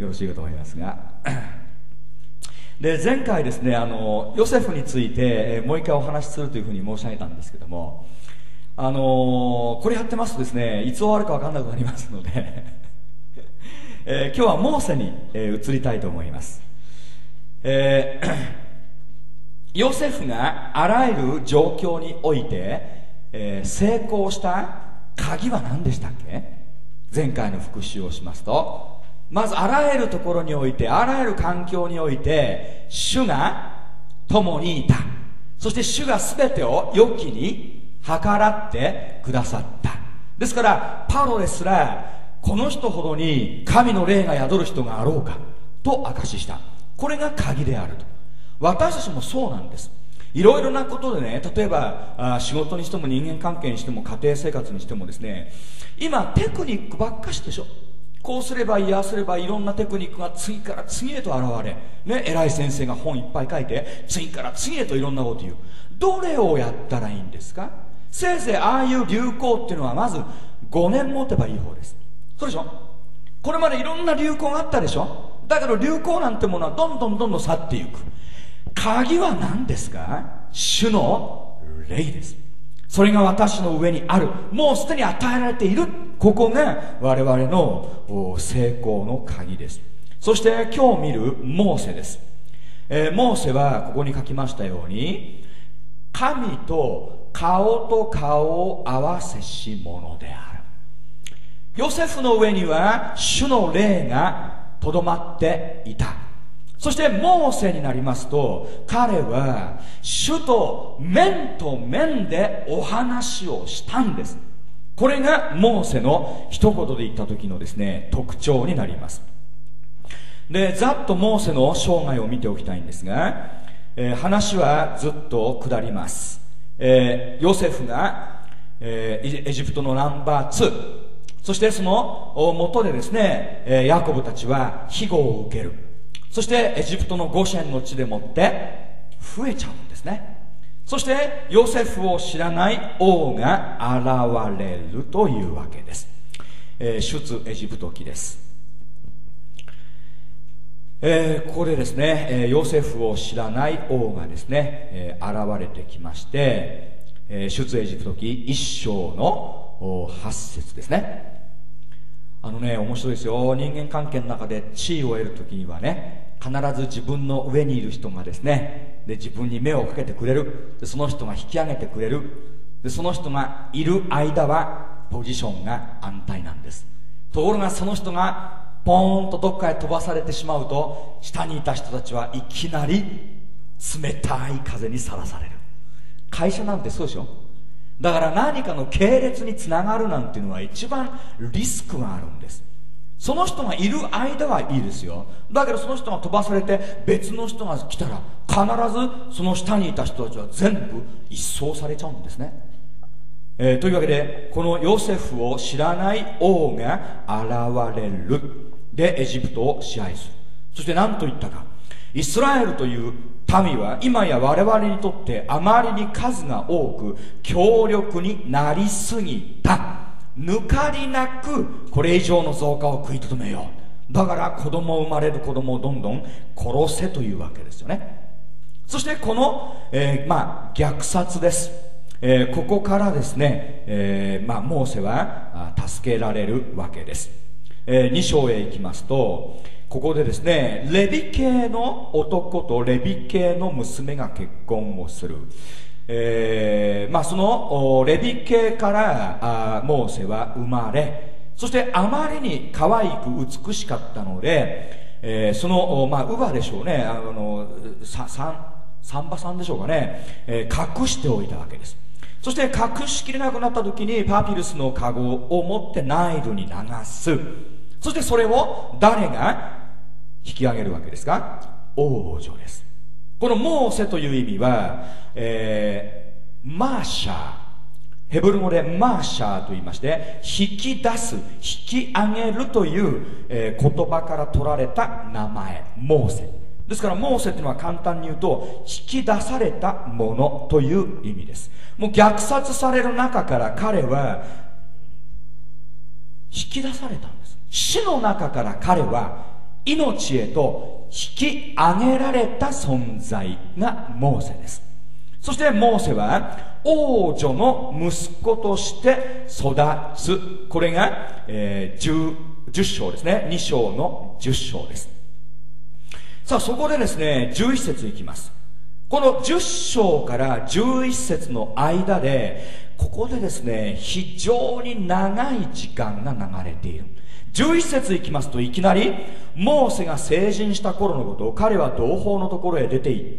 よろしいかと思いますがで前回ですねヨセフについてもう一回お話しするというふうに申し上げたんですけどもこれやってますとですねいつ終わるか分かんなくなりますので今日はモーセに、移りたいと思います。ヨセフがあらゆる状況において、成功した鍵は何でしたっけ？前回の復習をしますと、まずあらゆるところにおいて、あらゆる環境において主が共にいた。そして主が全てを良きに計らってくださった。ですからパウロですらこの人ほどに神の霊が宿る人があろうかと証しした。これが鍵であると。私たちもそうなんです。いろいろなことでね、例えば仕事にしても人間関係にしても家庭生活にしてもですね、今テクニックばっかしでしょ。こうすればいい、ああすればいろんなテクニックが次から次へと現れ、ね、偉い先生が本いっぱい書いて次から次へといろんなこと言う。どれをやったらいいんですか？せいぜいああいう流行っていうのはまず5年持てばいい方です。そうでしょ？これまでいろんな流行があったでしょ？だけど流行なんてものはどんどん去っていく。鍵は何ですか？主の霊です。それが私の上にある。もうすでに与えられている。ここが我々の成功の鍵です。そして今日見るモーセです。モーセはここに書きましたように、神と顔と顔を合わせし者である。ヨセフの上には主の霊がとどまっていた。そしてモーセになりますと、彼は主と面でお話をしたんです。これがモーセの一言で言った時のですね特徴になります。でざっとモーセの生涯を見ておきたいんですが、話はずっと下ります。ヨセフが、エジプトのナンバー2、そしてその元でですね、ヤコブたちは庇護を受ける。そしてエジプトのゴシェンの地でもって増えちゃうんですね。そしてヨセフを知らない王が現れるというわけです。出エジプト記です。ここでですね、ヨセフを知らない王がですね、現れてきまして、出エジプト記1章の8節ですね。面白いですよ。人間関係の中で地位を得るときにはね、必ず自分の上にいる人がですね、で自分に目をかけてくれる。でその人が引き上げてくれる。でその人がいる間はポジションが安泰なんです。ところがその人がポーンとどっかへ飛ばされてしまうと、下にいた人たちはいきなり冷たい風にさらされる。会社なんてそうでしょ。だから何かの系列につながるなんていうのは一番リスクがあるんです。その人がいる間はいいですよ。だけどその人が飛ばされて別の人が来たら、必ずその下にいた人たちは全部一掃されちゃうんですね。というわけでこのヨセフを知らない王が現れる。でエジプトを支配する。そして何と言ったか、イスラエルという民は今や我々にとってあまりに数が多く強力になりすぎた。抜かりなくこれ以上の増加を食いとどめよう。だから生まれる子供をどんどん殺せというわけですよね。そしてこの、虐殺です。ここからですね、モーセは助けられるわけです。2章へ行きますと、ここでですね、レビ系の男とレビ系の娘が結婚をする。そのレビ系からモーセは生まれ、そしてあまりに可愛く美しかったので、その乳母でしょうね、産婆さんでしょうかね、隠しておいたわけです。そして隠しきれなくなった時にパピルスの籠を持ってナイルに流す。そしてそれを誰が引き上げるわけですか？王女です。このモーセという意味は、マーシャー、ヘブル語でマーシャーと言いまして、引き出す、引き上げるという、言葉から取られた名前、モーセですから、モーセというのは簡単に言うと引き出されたものという意味です。もう虐殺される中から彼は引き出されたんです。死の中から彼は命へと引き上げられた存在がモーセです。そしてモーセは王女の息子として育つ。これが、10章ですね。2章の10章です。さあそこでですね、11節いきます。この10章から11節の間で、ここでですね、非常に長い時間が流れている。11節いきますと、いきなりモーセが成人した頃のことを、彼は同胞のところへ出て行って、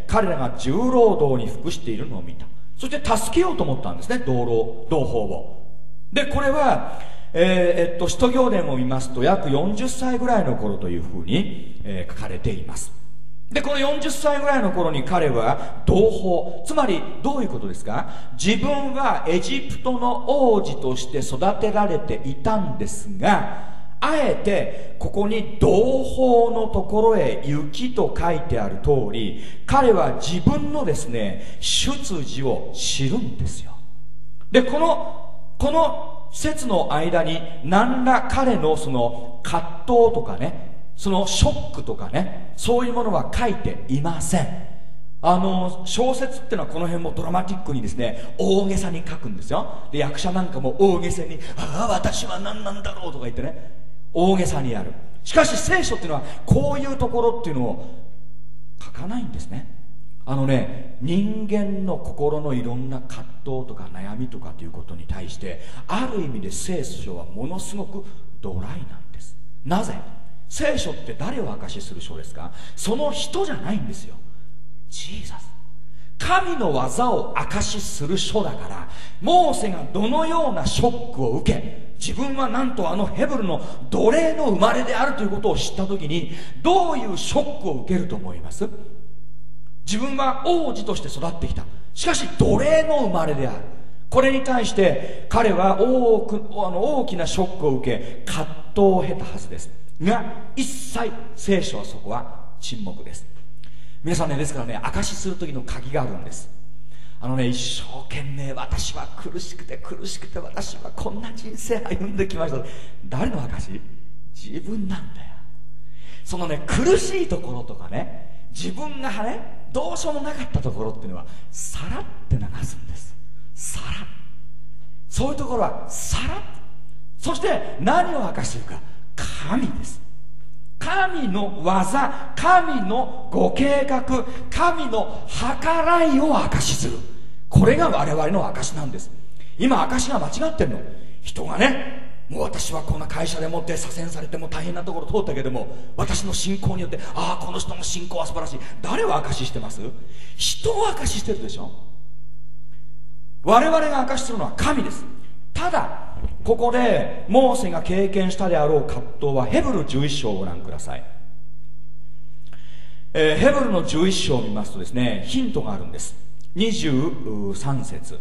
彼らが重労働に服しているのを見た。そして助けようと思ったんですね、同胞を。でこれは使徒行伝を見ますと、約40歳ぐらいの頃というふうに、書かれています。でこの40歳ぐらいの頃に彼は同胞、つまりどういうことですか。自分はエジプトの王子として育てられていたんですが、あえてここに同胞のところへ行きと書いてある通り、彼は自分のですね出自を知るんですよ。でこの節の間に何ら彼のその葛藤とかね、そのショックとかね、そういうものは書いていません。小説っていうのはこの辺もドラマティックにですね、大げさに書くんですよ。で役者なんかも大げさに、ああ私は何なんだろうとか言ってね、大げさにやる。しかし聖書っていうのはこういうところっていうのを書かないんですね。人間の心のいろんな葛藤とか悩みとかということに対して、ある意味で聖書はものすごくドライなんです。なぜ？聖書って誰を証しする書ですか？その人じゃないんですよ。ジーザス。神の技を証しする書だから、モーセがどのようなショックを受け、自分はなんとヘブルの奴隷の生まれであるということを知った時に、どういうショックを受けると思います？自分は王子として育ってきた。しかし奴隷の生まれである。これに対して彼は大きなショックを受け、葛藤を経たはずですが、一切聖書はそこは沈黙です。皆さんね、ですからね、証しする時の鍵があるんです。一生懸命私は苦しくて私はこんな人生歩んできました。誰の証？自分なんだよ。そのね、苦しいところとかね、自分がねどうしようもなかったところっていうのはさらって流すんです。さら、そういうところはさら。そして何を証しするか、神です。神の技、神のご計画、神の計らいを証しする。これが我々の証なんです。今証が間違ってるの。人がね、もう私はこんな会社でもって左遷されても大変なところ通ったけども、私の信仰によって、ああこの人の信仰は素晴らしい。誰を証ししてます？人を証ししてるでしょ。我々が証しするのは神です。ただここでモーセが経験したであろう葛藤はヘブル11章をご覧ください。ヘブルの11章を見ますとですね、ヒントがあるんです。23節、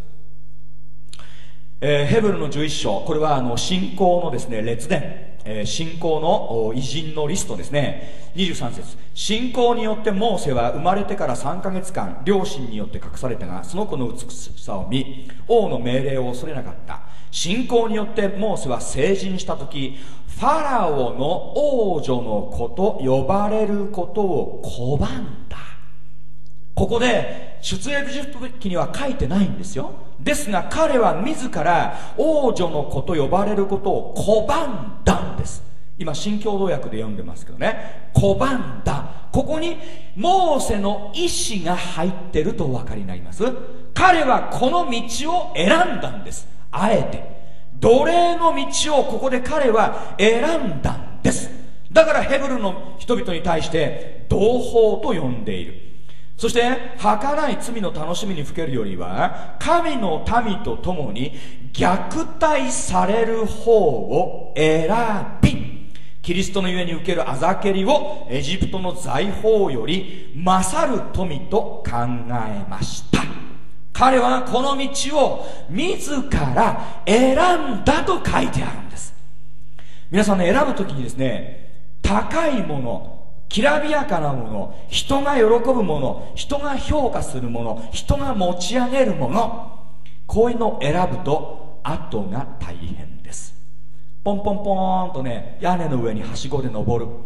ヘブルの11章、これは信仰のですね列伝、信仰の偉人のリストですね。23節、信仰によってモーセは生まれてから3ヶ月間両親によって隠されたが、その子の美しさを見王の命令を恐れなかった。信仰によってモーセは成人した時、ファラオの王女の子と呼ばれることを拒んだ。ここで出エジプト記には書いてないんですよ。ですが彼は自ら王女の子と呼ばれることを拒んだんです。今新共同訳で読んでますけどね、拒んだ。ここにモーセの意志が入ってるとお分かりになります。彼はこの道を選んだんです。あえて奴隷の道をここで彼は選んだんです。だからヘブルの人々に対して同胞と呼んでいる。そして儚い罪の楽しみにふけるよりは、神の民と共に虐待される方を選び、キリストのゆえに受けるあざけりをエジプトの財宝より勝る富と考えました。彼はこの道を自ら選んだと書いてあるんです。皆さんね、選ぶときにですね、高いもの、きらびやかなもの、人が喜ぶもの、人が評価するもの、人が持ち上げるもの、こういうのを選ぶと後が大変です。ポンポンポーンとね、屋根の上にはしごで登る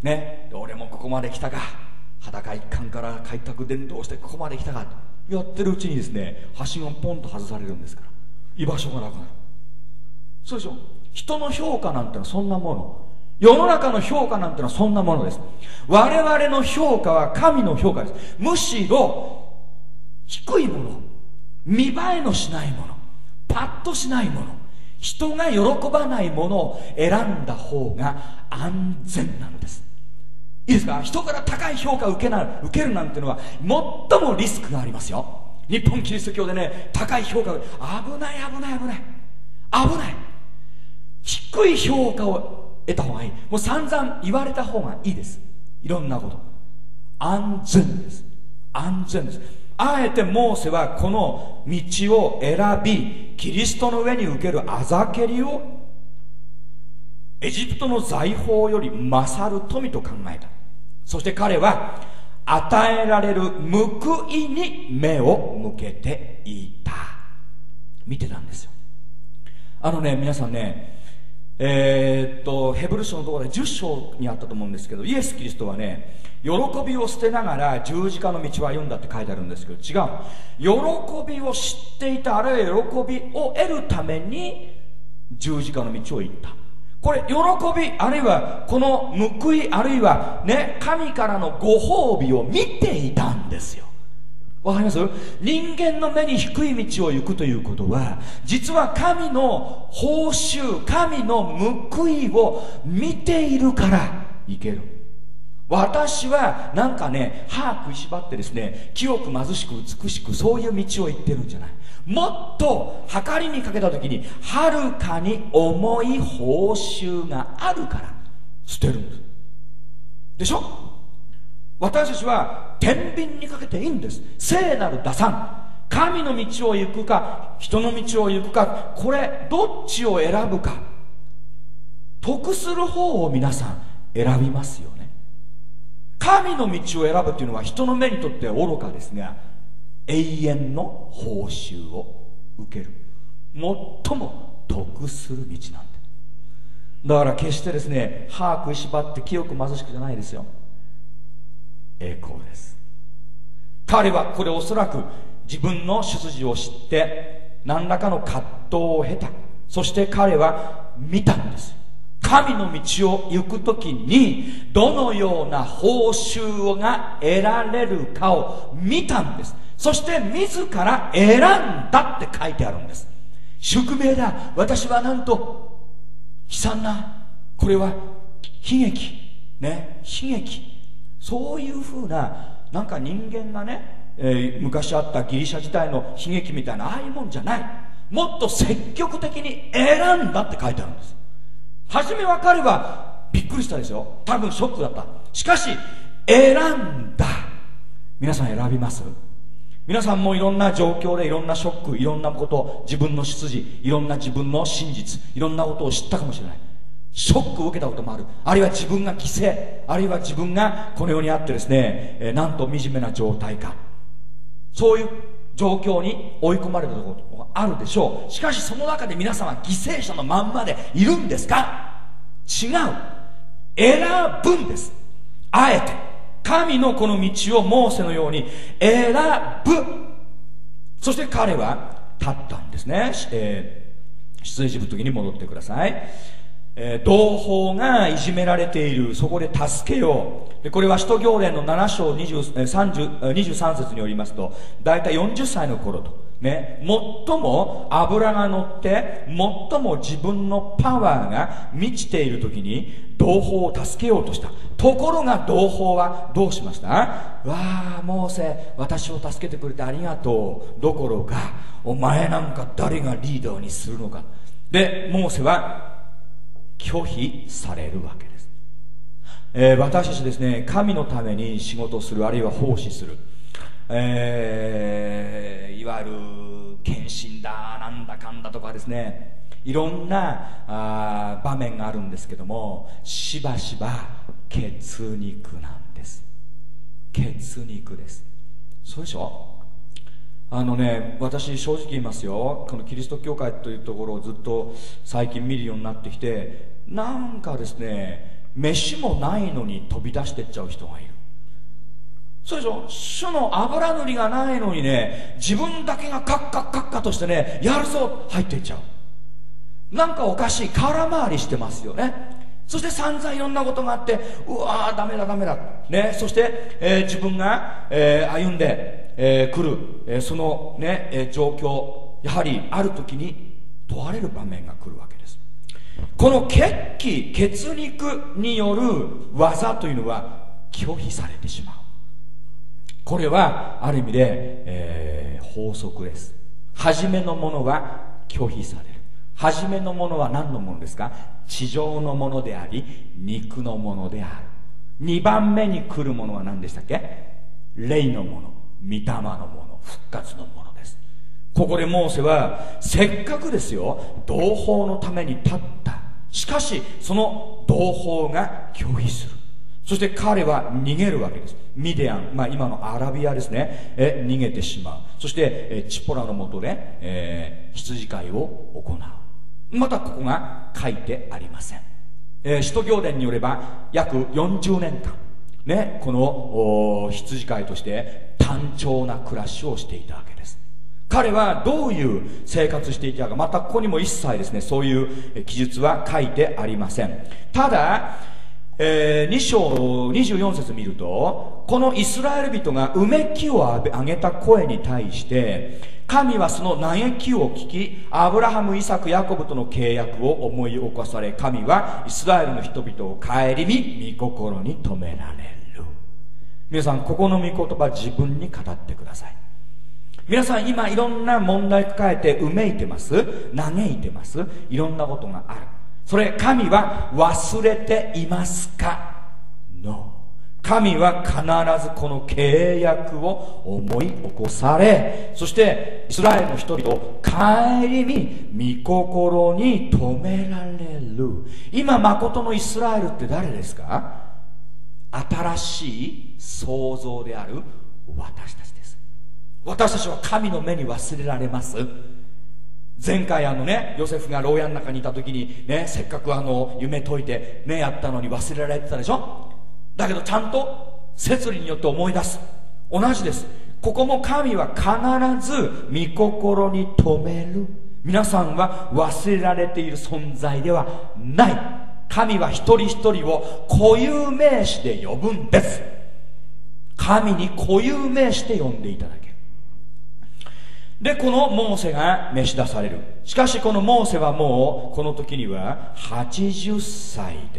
ね、俺もここまで来たか、裸一貫から開拓伝道してここまで来たかとやってるうちにですね、はしごポンと外されるんですから、居場所がなくなる。そうでしょ。人の評価なんてのはそんなもの、世の中の評価なんてのはそんなものです。我々の評価は神の評価です。むしろ低いもの、見栄えのしないもの、パッとしないもの、人が喜ばないものを選んだ方が安全なのです。いいですか。人から高い評価を受けるなんてのは最もリスクがありますよ。日本キリスト教でね、高い評価が危ない危ない危ない危ない。低い評価を得た方がいい。もう散々言われた方がいいです。いろんなこと。安全です。安全です。あえてモーセはこの道を選び、キリストの上に受けるあざけりをエジプトの財宝より勝る富と考えた。そして彼は与えられる報いに目を向けていた。見てたんですよ。皆さんね、ヘブル書のところで10章にあったと思うんですけど、イエス・キリストはね、喜びを捨てながら十字架の道を歩んだって書いてあるんですけど、違う。喜びを知っていた、あるいは喜びを得るために十字架の道を行った。これ喜び、あるいはこの報い、あるいはね、神からのご褒美を見ていたんですよ。わかります？人間の目に低い道を行くということは、実は神の報酬、神の報いを見ているから行ける。私はなんかね、歯食いしばってですね、清く貧しく美しく、そういう道を行ってるんじゃない。もっと計りにかけた時にはるかに重い報酬があるから捨てるんです。でしょ。私たちは天秤にかけていいんです。聖なる打算、神の道を行くか人の道を行くか、これどっちを選ぶか。得する方を皆さん選びますよね。神の道を選ぶというのは人の目にとっては愚かですが、永遠の報酬を受ける最も得する道なんで。だから決してですね、歯食いしばって清く貧しくじゃないですよ。栄光です。彼はこれおそらく自分の出自を知って何らかの葛藤を経た。そして彼は見たんです。神の道を行くときにどのような報酬が得られるかを見たんです。そして自ら選んだって書いてあるんです。宿命だ、私はなんと悲惨な、これは悲劇ね、悲劇、そういうふうな、なんか人間がね、昔あったギリシャ時代の悲劇みたいなああいうもんじゃない。もっと積極的に選んだって書いてあるんです。初めは彼はびっくりしたですよ。多分ショックだった。しかし選んだ。皆さん選びます？皆さんもいろんな状況でいろんなショック、いろんなこと、自分の出自、いろんな自分の真実、いろんなことを知ったかもしれない。ショックを受けたこともある。あるいは自分が犠牲、あるいは自分がこの世にあってですね、なんと惨めな状態か、そういう状況に追い込まれたことがあるでしょう。しかしその中で皆さんは犠牲者のまんまでいるんですか？違う。選ぶんです。あえて神のこの道をモーセのように選ぶ。そして彼は立ったんですね。出エジプト記に戻ってください。同胞がいじめられている、そこで助けよう。これは使徒行伝の7章23節によりますと、だいたい40歳の頃とね、最も脂が乗って最も自分のパワーが満ちている時に同胞を助けようとした。ところが同胞はどうしました？わあ、モーセ、私を助けてくれてありがとうどころか、お前なんか誰がリーダーにするのか。でモーセは拒否されるわけです。私たちですね、神のために仕事をする、あるいは奉仕する、いわゆる献身だなんだかんだとかですね、いろんな場面があるんですけども、しばしば血肉なんです。血肉です。そうでしょ。私正直言いますよ、このキリスト教会というところをずっと最近見るようになってきて、なんかですね、 飯もないのに飛び出してっちゃう人がいる。そうでしょ。主の油塗りがないのにね、自分だけがカッカッカッカとしてね、やるぞ入っていっちゃう。なんかおかしい、空回りしてますよね。そして散々いろんなことがあって、うわーダメだダメだ、ね、そして、自分が、歩んで、来る、その、ね状況、やはりある時に問われる場面が来るわけです。この血気血肉による技というのは拒否されてしまう。これはある意味で、法則です。初めのものは拒否される。初めのものは何のものですか？地上のものであり肉のものである。2番目に来るものは何でしたっけ？霊のもの、御霊のもの、復活のものです。ここでモーセはせっかくですよ、同胞のために立った。しかしその同胞が拒否する。そして彼は逃げるわけです。ミディアン、今のアラビアですね、逃げてしまう。そして、チポラのもとで、羊飼いを行う。またここが書いてありません。使徒行伝によれば約40年間、ね、この羊飼いとして単調な暮らしをしていたわけです。彼はどういう生活していたか、またここにも一切ですね、そういう記述は書いてありません。ただ、2章24節見ると、このイスラエル人がうめきを上げた声に対して神はその嘆きを聞き、アブラハム、イサク、ヤコブとの契約を思い起こされ、神はイスラエルの人々を顧み御心に留められる。皆さん、ここの御言葉自分に語ってください。皆さん、今いろんな問題抱えてうめいてます、嘆いてます、いろんなことがある。それ、神は忘れていますか？ No。 神は必ずこの契約を思い起こされ、そしてイスラエルの人々を顧み御心に留められる。今誠のイスラエルって誰ですか？新しい創造である私たちです。私たちは神の目に忘れられます。前回ヨセフが牢屋の中にいた時にね、せっかく夢解いてねやったのに忘れられてたでしょ。だけどちゃんと摂理によって思い出す。同じです。ここも神は必ず御心に留める。皆さんは忘れられている存在ではない。神は一人一人を固有名詞で呼ぶんです。神に固有名詞で呼んでいただける。で、このモーセが召し出される。しかしこのモーセはもうこの時には80歳です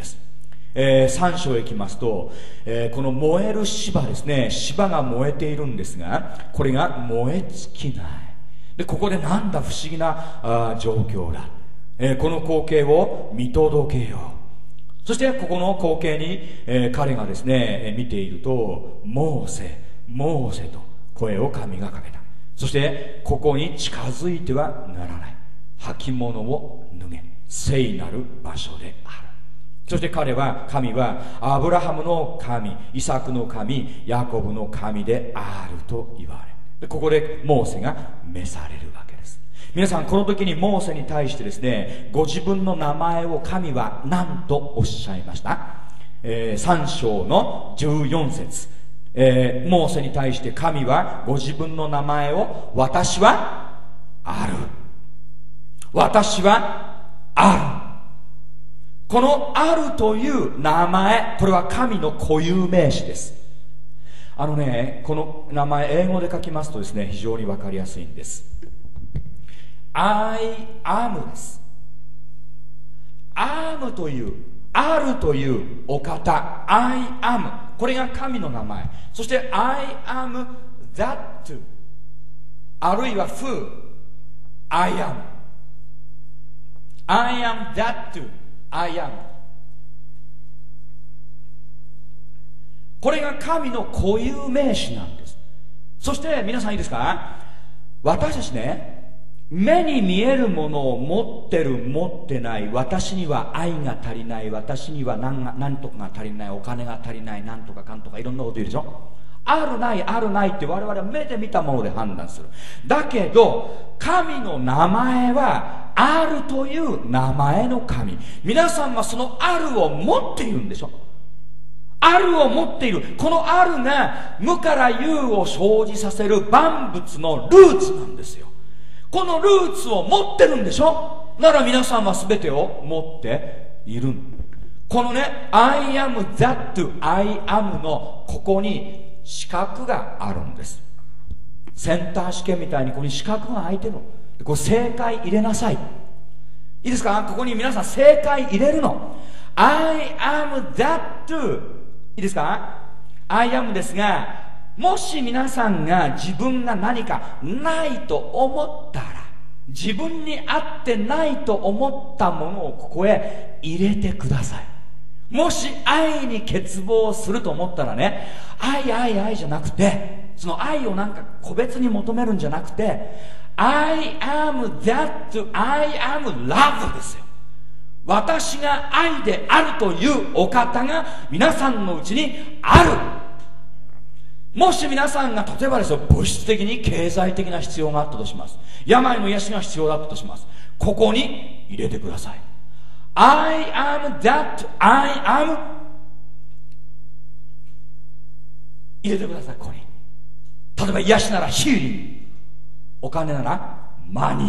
。3章へ行きますと、この燃える芝ですね、芝が燃えているんですが、これが燃え尽きない。で、ここでなんだ不思議な状況だ、この光景を見届けよう。そしてここの光景に、彼がですね見ていると、モーセモーセと声を神がかけた。そしてここに近づいてはならない、履物を脱げ、聖なる場所である。そして神はアブラハムの神、イサクの神、ヤコブの神であると言われ、でここでモーセが召されるわけです。皆さん、この時にモーセに対してですね、ご自分の名前を神は何とおっしゃいました？3章の14節、モーセに対して神はご自分の名前を、私はある、私はある。このあるという名前、これは神の固有名詞です。この名前英語で書きますとですね、非常にわかりやすいんです。 I am です。 am という、あるというお方、 I am、 これが神の名前。そして I am that、 あるいは who I am、 I am that I am、 これが神の固有名詞なんです。そして皆さんいいですか、私たちね、目に見えるものを持ってる持ってない、私には愛が足りない、私には何とかが足りない、お金が足りない、何とかかんとかいろんなこと言うでしょ。あるないあるないって我々は目で見たもので判断する。だけど神の名前はあるという名前の神。皆さんはそのあるを持っているんでしょ。あるを持っている。このあるが無から有を生じさせる万物のルーツなんですよ。このルーツを持ってるんでしょ。なら皆さんは全てを持っている。このね I am that I am のここに四角があるんです。センター試験みたいにここに四角が開いてるの。これ正解入れなさい。いいですか。ここに皆さん正解入れるの。 I am that いいですか。 I am ですが、もし皆さんが自分が何かないと思ったら、自分に合ってないと思ったものをここへ入れてください。もし愛に欠乏すると思ったらね、愛じゃなくて、その愛をなんか個別に求めるんじゃなくて、I am that I am love ですよ。私が愛であるというお方が皆さんのうちにある。もし皆さんが例えばですよ、物質的に経済的な必要があったとします。病の癒しが必要だったとします。ここに入れてください。I am that I am 入れてください。ここに例えば癒しならヒーリング、お金ならマニー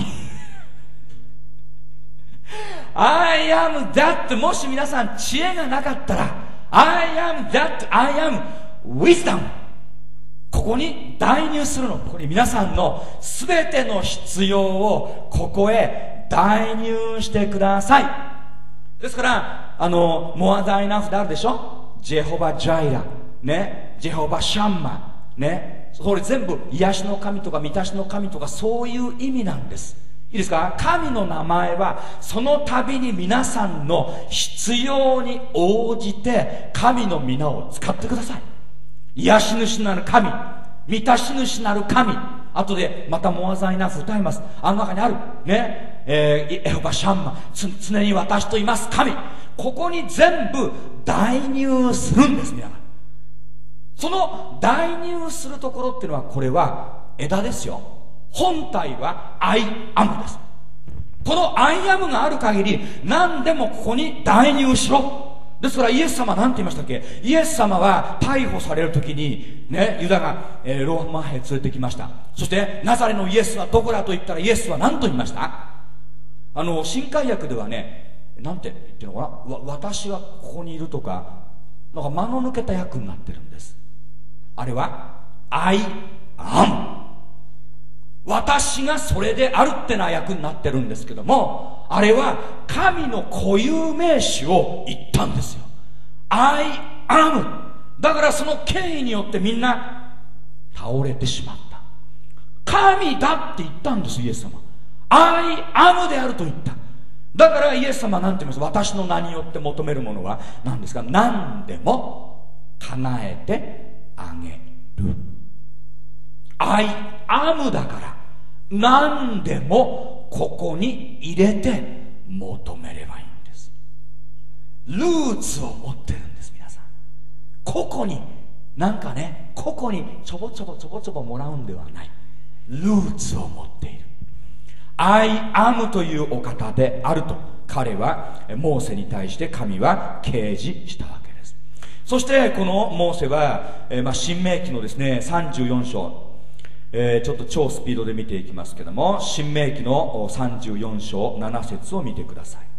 I am that もし皆さん知恵がなかったら I am that I am wisdom ここに代入するの。ここに皆さんの全ての必要をここへ代入してください。ですからモアダイナフであるでしょ。ジェホバジャイラね、ジェホバシャンマね、それ全部癒しの神とか満たしの神とかそういう意味なんです。いいですか。神の名前はその度に皆さんの必要に応じて神の皆を使ってください。癒し主なる神、満たし主なる神、後でまたモアザイナフ歌います。あの中にあるね、エホバシャンマ、常に私といます神、ここに全部代入するんです。皆さんその代入するところっていうのは、これは枝ですよ。本体は I am です。この I am がある限り何でもここに代入しろ。ですからイエス様は何て言いましたっけ。イエス様は逮捕される時にね、ユダが、ローマ兵連れてきました。そしてナザレのイエスはどこだと言ったら、イエスは何と言いました。新海訳ではね、なんて言ってるのかな、私はここにいるとか、なんか間の抜けた訳になってるんです。あれは I am、 私がそれであるってな訳になってるんですけども、あれは神の固有名詞を言ったんですよ。 I am だからその権威によってみんな倒れてしまった。神だって言ったんです。イエス様 I am であると言った。だからイエス様は何て言います。私の名によって求めるものは何ですか。何でも叶えてあげる。 I am だから何でもここに入れて求めればいいんです。ルーツを持ってるんです。皆さん個々になんかね、個々にちょぼちょぼもらうんではない。ルーツを持っている。 I am というお方であると彼はモーセに対して神は掲示したわけです。そしてこのモーセは、新明記のですね34章、ちょっと超スピードで見ていきますけども、新明記の34章7節を見てください。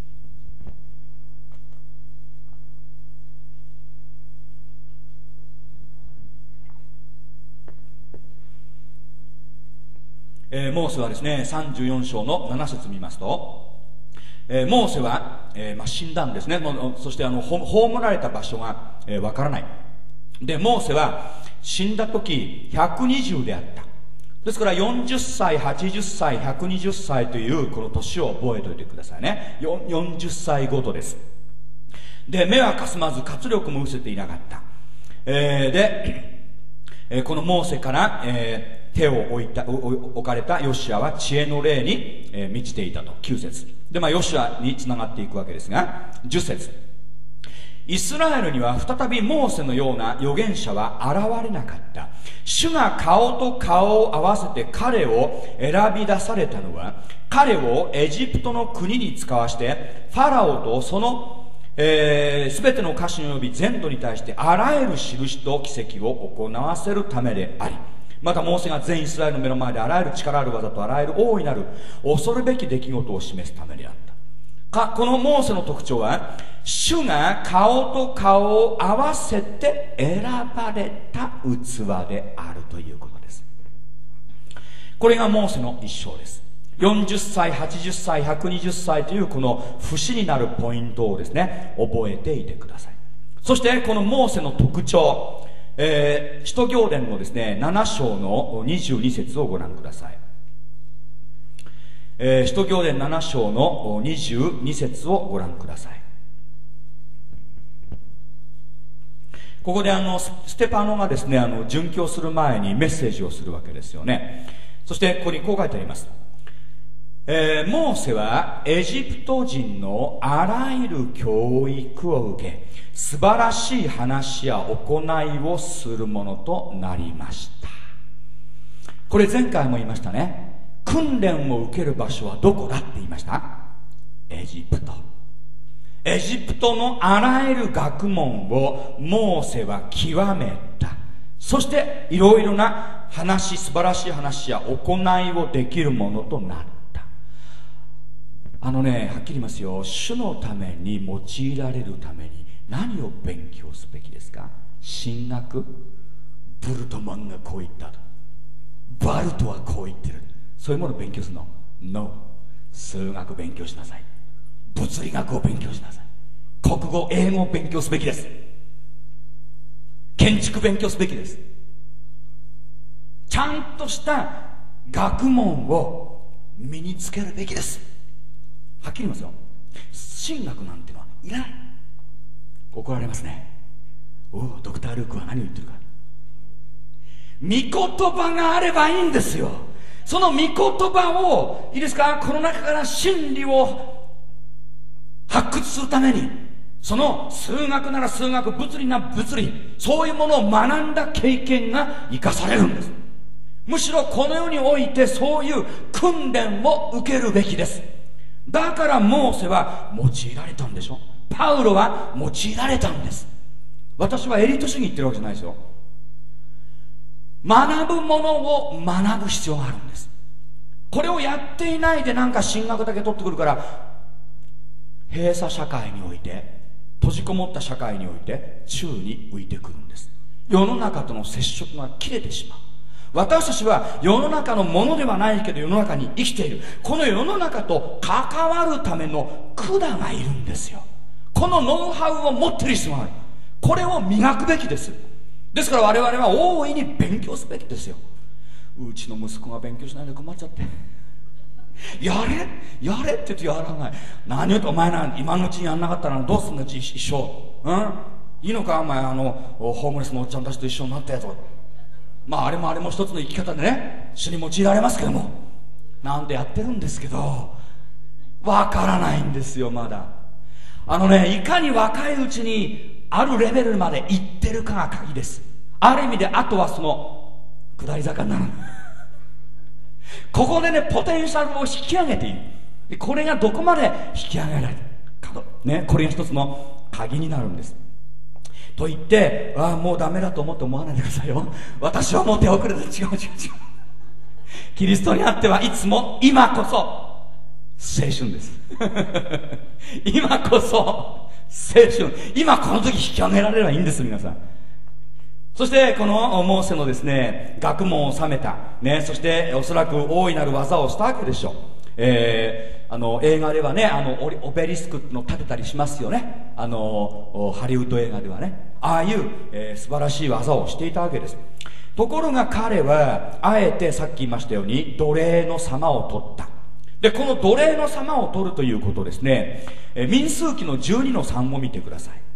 モーセはですね34章の7節見ますと、モーセは、死んだんですね。そして葬られた場所がわからない。でモーセは死んだ時120であった。ですから40歳80歳120歳というこの年を覚えておいてくださいね。40歳ごとです。で目はかすまず活力も失せていなかった。でこのモーセから、手を置かれたヨシュアは知恵の霊に、満ちていたと。9節でヨシュアにつながっていくわけですが、10節イスラエルには再びモーセのような預言者は現れなかった。主が顔と顔を合わせて彼を選び出されたのは、彼をエジプトの国に使わしてファラオとその全ての家臣及び全土に対してあらゆる印と奇跡を行わせるためであり、またモーセが全イスラエルの目の前であらゆる力ある技とあらゆる大いなる恐るべき出来事を示すためであった。このモーセの特徴は、主が顔と顔を合わせて選ばれた器であるということです。これがモーセの一生です。40歳、80歳、120歳というこの節になるポイントをですね、覚えていてください。そしてこのモーセの特徴、使徒行伝のですね、7章の22節をご覧ください。使徒行伝7章の22節をご覧ください。ここでステパノがですね、殉教する前にメッセージをするわけですよね。そしてここにこう書いてあります。モーセはエジプト人のあらゆる教育を受け、素晴らしい話や行いをするものとなりました。これ前回も言いましたね。訓練を受ける場所はどこだって言いました？エジプト。エジプトのあらゆる学問をモーセは極めた。そしていろいろな話、素晴らしい話や行いをできるものとなった。はっきり言いますよ。主のために用いられるために何を勉強すべきですか？神学？ブルトマンがこう言ったと。バルトはこう言ってる。そういうものを勉強するの？ No。 数学勉強しなさい。物理学を勉強しなさい。国語、英語を勉強すべきです。建築勉強すべきです。ちゃんとした学問を身につけるべきです。はっきり言いますよ。神学なんてのはいらない。怒られますね。ドクター・ルークは何を言ってるか。御言葉があればいいんですよ。その御言葉をいいですか、この中から真理を発掘するために、その数学なら数学、物理なら物理、そういうものを学んだ経験が生かされるんです。むしろこの世においてそういう訓練を受けるべきです。だからモーセは用いられたんでしょ。パウロは用いられたんです。私はエリート主義言ってるわけじゃないですよ。学ぶものを学ぶ必要があるんです。これをやっていないでなんか神学だけ取ってくるから、閉鎖社会において、閉じこもった社会において宙に浮いてくるんです。世の中との接触が切れてしまう。私たちは世の中のものではないけど世の中に生きている。この世の中と関わるための管がいるんですよ。このノウハウを持っている必要がある。これを磨くべきです。ですから我々は大いに勉強すべきですよ。うちの息子が勉強しないで困っちゃって、やれって言ってやらない。何言うと、お前な今のうちにやんなかったらどうすんの、一生。いいのかお前、ホームレスのおっちゃんたちと一緒になったやつ。あれも一つの生き方でね、主に用いられますけども、なんてやってるんですけど、わからないんですよ。まだいかに若いうちにあるレベルまで行ってるかが鍵です。ある意味で、あとはその下り坂になる。ここでね、ポテンシャルを引き上げている。これがどこまで引き上げられるかね、これが一つの鍵になるんです。と言って、もうダメだと思わないでくださいよ。私はもう手遅れだ。違う。キリストにあってはいつも今こそ青春です。今こそ青春。今この時引き上げられればいいんです、皆さん。そしてこのモーセのですね、学問を収めた、ね、そしておそらく大いなる技をしたわけでしょう。映画ではね、オベリスクの建てたりしますよね。ハリウッド映画ではね、ああいう、素晴らしい技をしていたわけです。ところが彼はあえてさっき言いましたように奴隷の様を取った。でこの奴隷の様を取るということですね、民数記の12の3を見てください。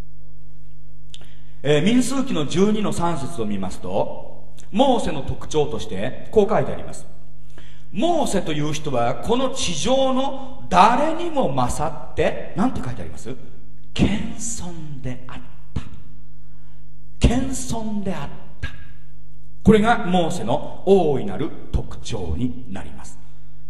民数記の12の3節を見ますと、モーセの特徴としてこう書いてあります。モーセという人はこの地上の誰にも勝って、なんて書いてあります？ 謙遜であった。謙遜であった。これがモーセの大いなる特徴になります。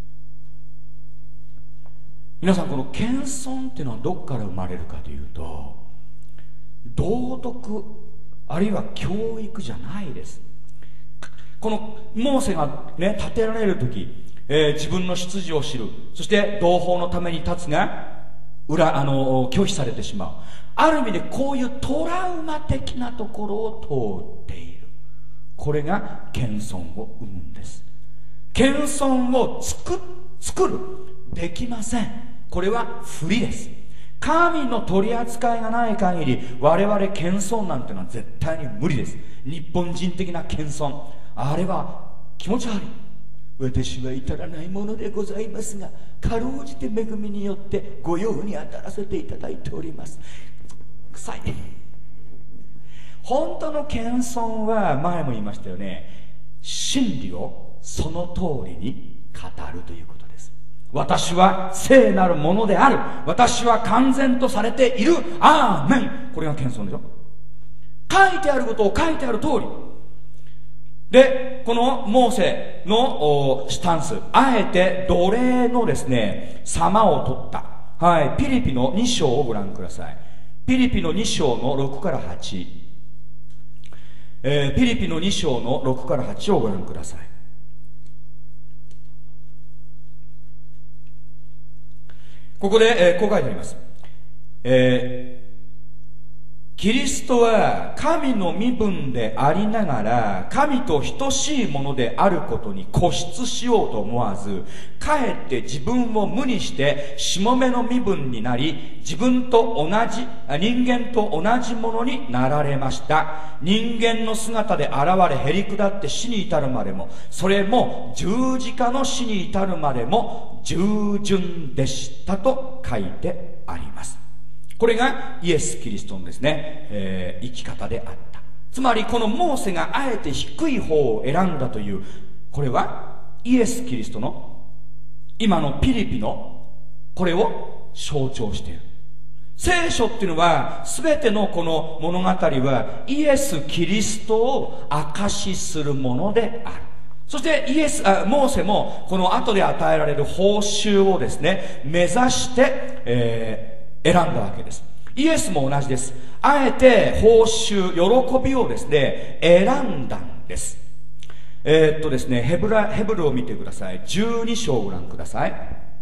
皆さん、この謙遜っていうのはどこから生まれるかというと、道徳あるいは教育じゃないです。このモーセがね、立てられる時、自分の出自を知る、そして同胞のために立つが拒否されてしまう。ある意味でこういうトラウマ的なところを通っている。これが謙遜を生むんです。謙遜を作るできません。これは不利です。神の取り扱いがない限り我々謙遜なんてのは絶対に無理です。日本人的な謙遜、あれは気持ち悪い。私は至らないものでございますが、かろうじて恵みによってご用に当たらせていただいております。臭い。本当の謙遜は前も言いましたよね、真理をその通りに語るということです。私は聖なるものである、私は完全とされている、アーメン。これが謙遜でしょ。書いてあることを書いてある通りで、このモーセのスタンス、あえて奴隷のですね様を取った、はい、ピリピの2章をご覧ください。ピリピの2章の6から8、ピリピの2章の6から8をご覧ください。ここで、こう書いてあります。キリストは神の身分でありながら神と等しいものであることに固執しようと思わず、かえって自分を無にしてしもべの身分になり、人間と同じものになられました。人間の姿で現れへり下って死に至るまでも、それも十字架の死に至るまでも従順でしたと書いてあります。これがイエス・キリストのですね、生き方であった。つまりこのモーセがあえて低い方を選んだという、これはイエス・キリストの今のピリピのこれを象徴している。聖書っていうのは全てのこの物語はイエス・キリストを証しするものである。そしてモーセもこの後で与えられる報酬をですね目指して、選んだわけです。イエスも同じです。あえて報酬、喜びをですね選んだんです。ですね、ヘブルを見てください。12章をご覧ください。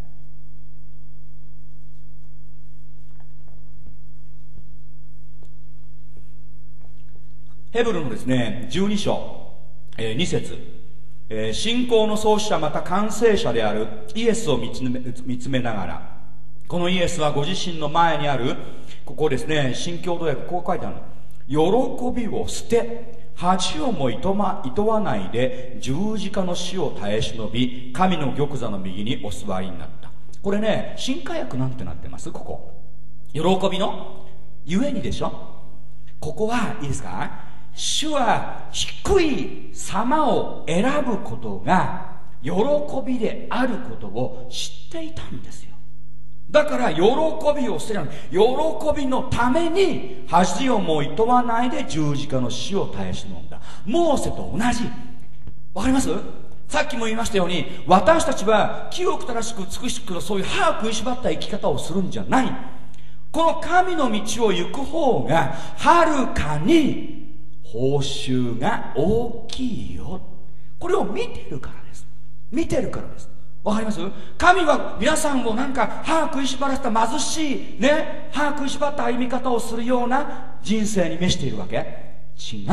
ヘブルのですね12章、2節、信仰の創始者また完成者であるイエスを見つめながら、このイエスはご自身の前にある、ここですね、新共同訳こう書いてあるの。喜びを捨て、恥をもいとわないで十字架の死を耐え忍び、神の玉座の右にお座りになった。これね、新化訳なんてなってます？ここ喜びのゆえにでしょ。ここはいいですか、主は低い様を選ぶことが喜びであることを知っていたんですよ。だから喜びを捨てない、喜びのために恥をもいとわないで十字架の死を耐え忍んだ。モーセと同じ。わかります？さっきも言いましたように、私たちは清く正しく美しくそういう歯食いしばった生き方をするんじゃない。この神の道を行く方がはるかに報酬が大きいよ。これを見てるからです。見てるからです。わかります？神は皆さんをなんか歯食いしばらせた貧しいね、歯食いしばった歩み方をするような人生に召しているわけ？違う。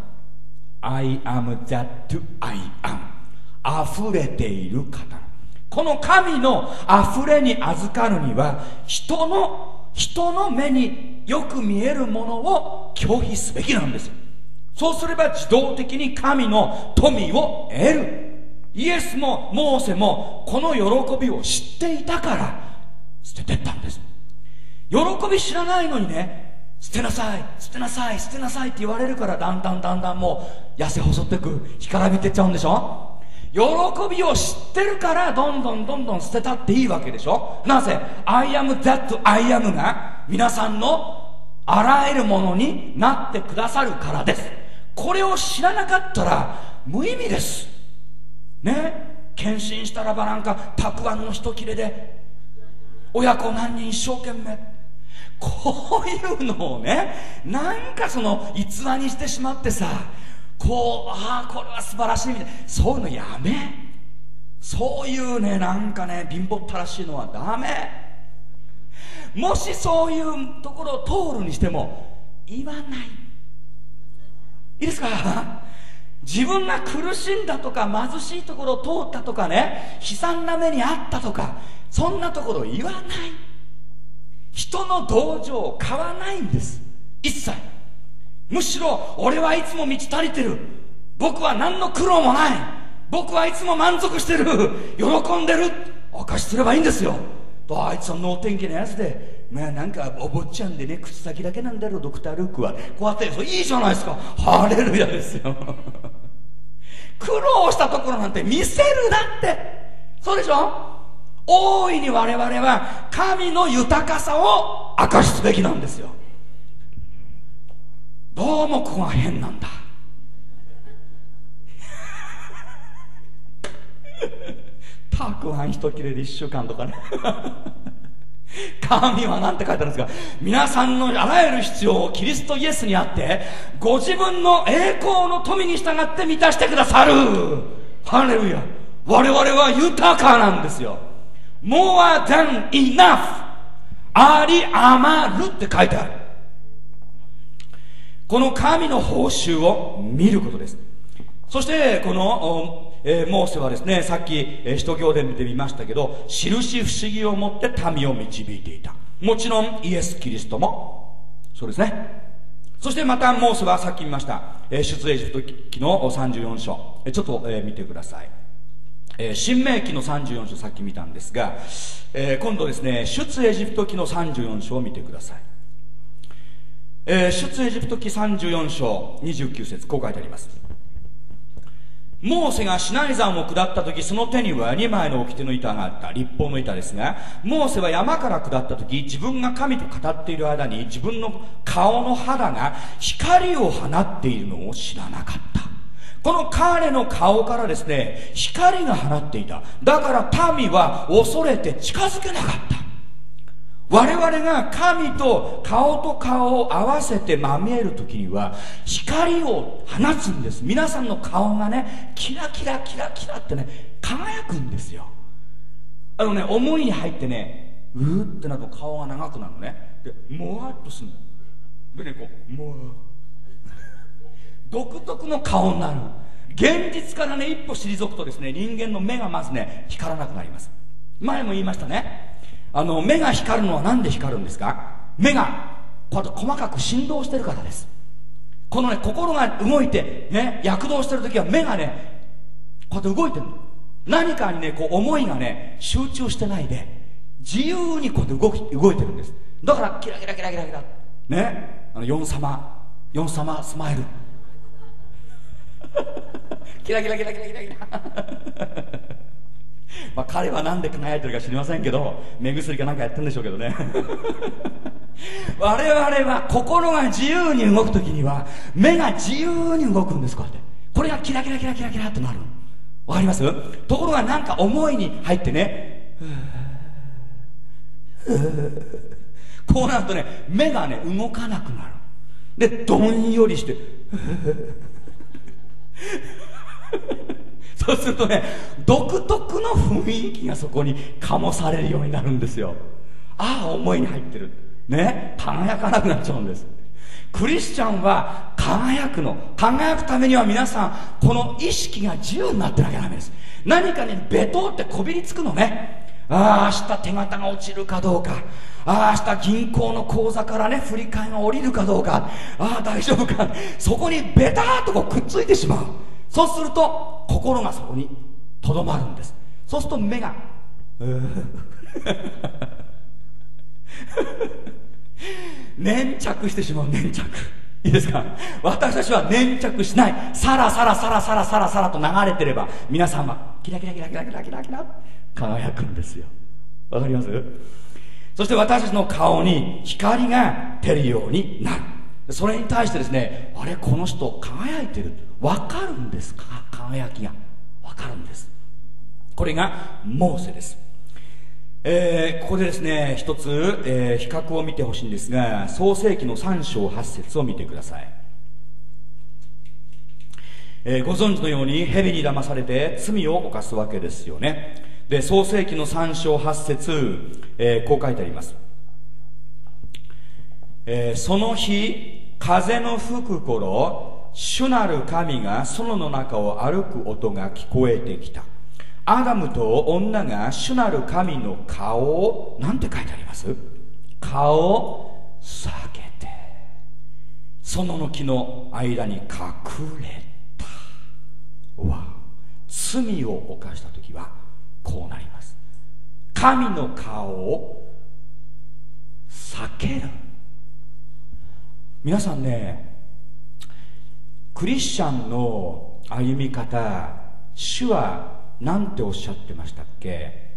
I am that I am、 溢れている方。この神の溢れに預かるには人の目によく見えるものを拒否すべきなんですよ。そうすれば自動的に神の富を得る。イエスもモーセもこの喜びを知っていたから捨ててったんです。喜び知らないのにね、捨てなさい捨てなさい捨てなさいって言われるから、だんだんもう痩せ細ってく、干からびてっちゃうんでしょ。喜びを知ってるからどんどん捨てたっていいわけでしょ。なぜ？ I am that I am が皆さんのあらゆるものになってくださるからです。これを知らなかったら無意味ですね。献身したらばなんかたくあんの一切れで親子何人一生懸命、こういうのをね、なんかその逸話にしてしまってさ、こう、ああこれは素晴らしいみたいな、そういうのやめ。そういうね、なんかね、貧乏ったらしいのはダメ。もしそういうところを通るにしても言わない。いいですか？自分が苦しんだとか貧しいところを通ったとかね、悲惨な目にあったとか、そんなところを言わない。人の同情を買わないんです、一切。むしろ俺はいつも満ち足りてる、僕は何の苦労もない、僕はいつも満足してる、喜んでる、証しすればいいんですよ。と、あいつは能天気なやつで、まあなんかお坊ちゃんでね、口先だけなんだろうドクター・ルークは、こうやって、それいいじゃないですか、ハレルヤですよ。苦労したところなんて見せるなって、そうでしょ。大いに我々は神の豊かさを明かしすべきなんですよ。どうもここが変なんだ。たくあん一切れで1週間とかね。神は何て書いてあるんですか？皆さんのあらゆる必要をキリストイエスにあってご自分の栄光の富に従って満たしてくださる。ハレルヤ。我々は豊かなんですよ。 More than enough、 あり余るって書いてある。この神の報酬を見ることです。そしてこのモーセはですね、さっき使徒行伝で見ましたけど、印不思議を持って民を導いていた。もちろんイエス・キリストもそうですね。そしてまたモーセはさっき見ました出エジプト記の34章、ちょっと見てください。新明記の34章さっき見たんですが、今度ですね、出エジプト記の34章を見てください。出エジプト記34章29節、こう書いてあります。モーセがシナイ山を下った時、その手には2枚の掟の板があった。立法の板ですが、モーセは山から下った時、自分が神と語っている間に自分の顔の肌が光を放っているのを知らなかった。この彼の顔からですね、光が放っていた。だから民は恐れて近づけなかった。我々が神と顔と顔を合わせてまみえる時には光を放つんです。皆さんの顔がね、キラキラキラキラってね、輝くんですよ。思いに入ってね、うーってなると顔が長くなるのね。でもわっとするのでね、こうもわ独特の顔になる。現実からね一歩退くとですね、人間の目がまずね光らなくなります。前も言いましたね。目が光るのは何で光るんですか？目がこうやって細かく振動してるからです。このね、心が動いてね、躍動してる時は目がねこうやって動いてるの。何かにねこう思いがね集中してないで自由にこうやって動いてるんです。だからキラキラキラキラキラね、ヨン様スマイルキラキラキラキラキラキラまあ彼は何で輝いてるか知りませんけど、目薬かなんかやってるんでしょうけどね我々は心が自由に動くときには目が自由に動くんです。こうやってこれがキラキラキラキラキラってなる。わかります？ところがなんか思いに入ってねこうなるとね、目がね動かなくなる。でどんよりしてそうするとね、独特の雰囲気がそこに醸されるようになるんですよ。ああ、思いに入ってるね、輝かなくなっちゃうんです。クリスチャンは輝くためには皆さんこの意識が自由になってなきゃダメです。何かにベトってこびりつくのね。ああ、明日手形が落ちるかどうか、ああ、明日銀行の口座からね振り替えが降りるかどうか、ああ大丈夫か、そこにベターっとこうくっついてしまう。そうすると心がそこにとどまるんです。そうすると目が粘着してしまう。粘着、いいですか？私たちは粘着しない。サラサラサラサラサラサラと流れてれば皆さんはキラキラキラキラキラキラキラ輝くんですよ。わかります？ そして私たちの顔に光が照るようになる。それに対してですね、あれこの人輝いてる、分かるんですか。輝きが分かるんです。これがモーセです。ここでですね一つ、比較を見てほしいんですが、創世記の3章8節を見てください。ご存知のように蛇に騙されて罪を犯すわけですよね。で創世記の3章8節、こう書いてあります。その日風の吹く頃、主なる神が園の中を歩く音が聞こえてきた。アダムと女が主なる神の顔を、なんて書いてあります？顔を避けて園の木の間に隠れた。罪を犯した時はこうなります。神の顔を避ける。皆さんね、クリスチャンの歩み方、主はなんておっしゃってましたっけ？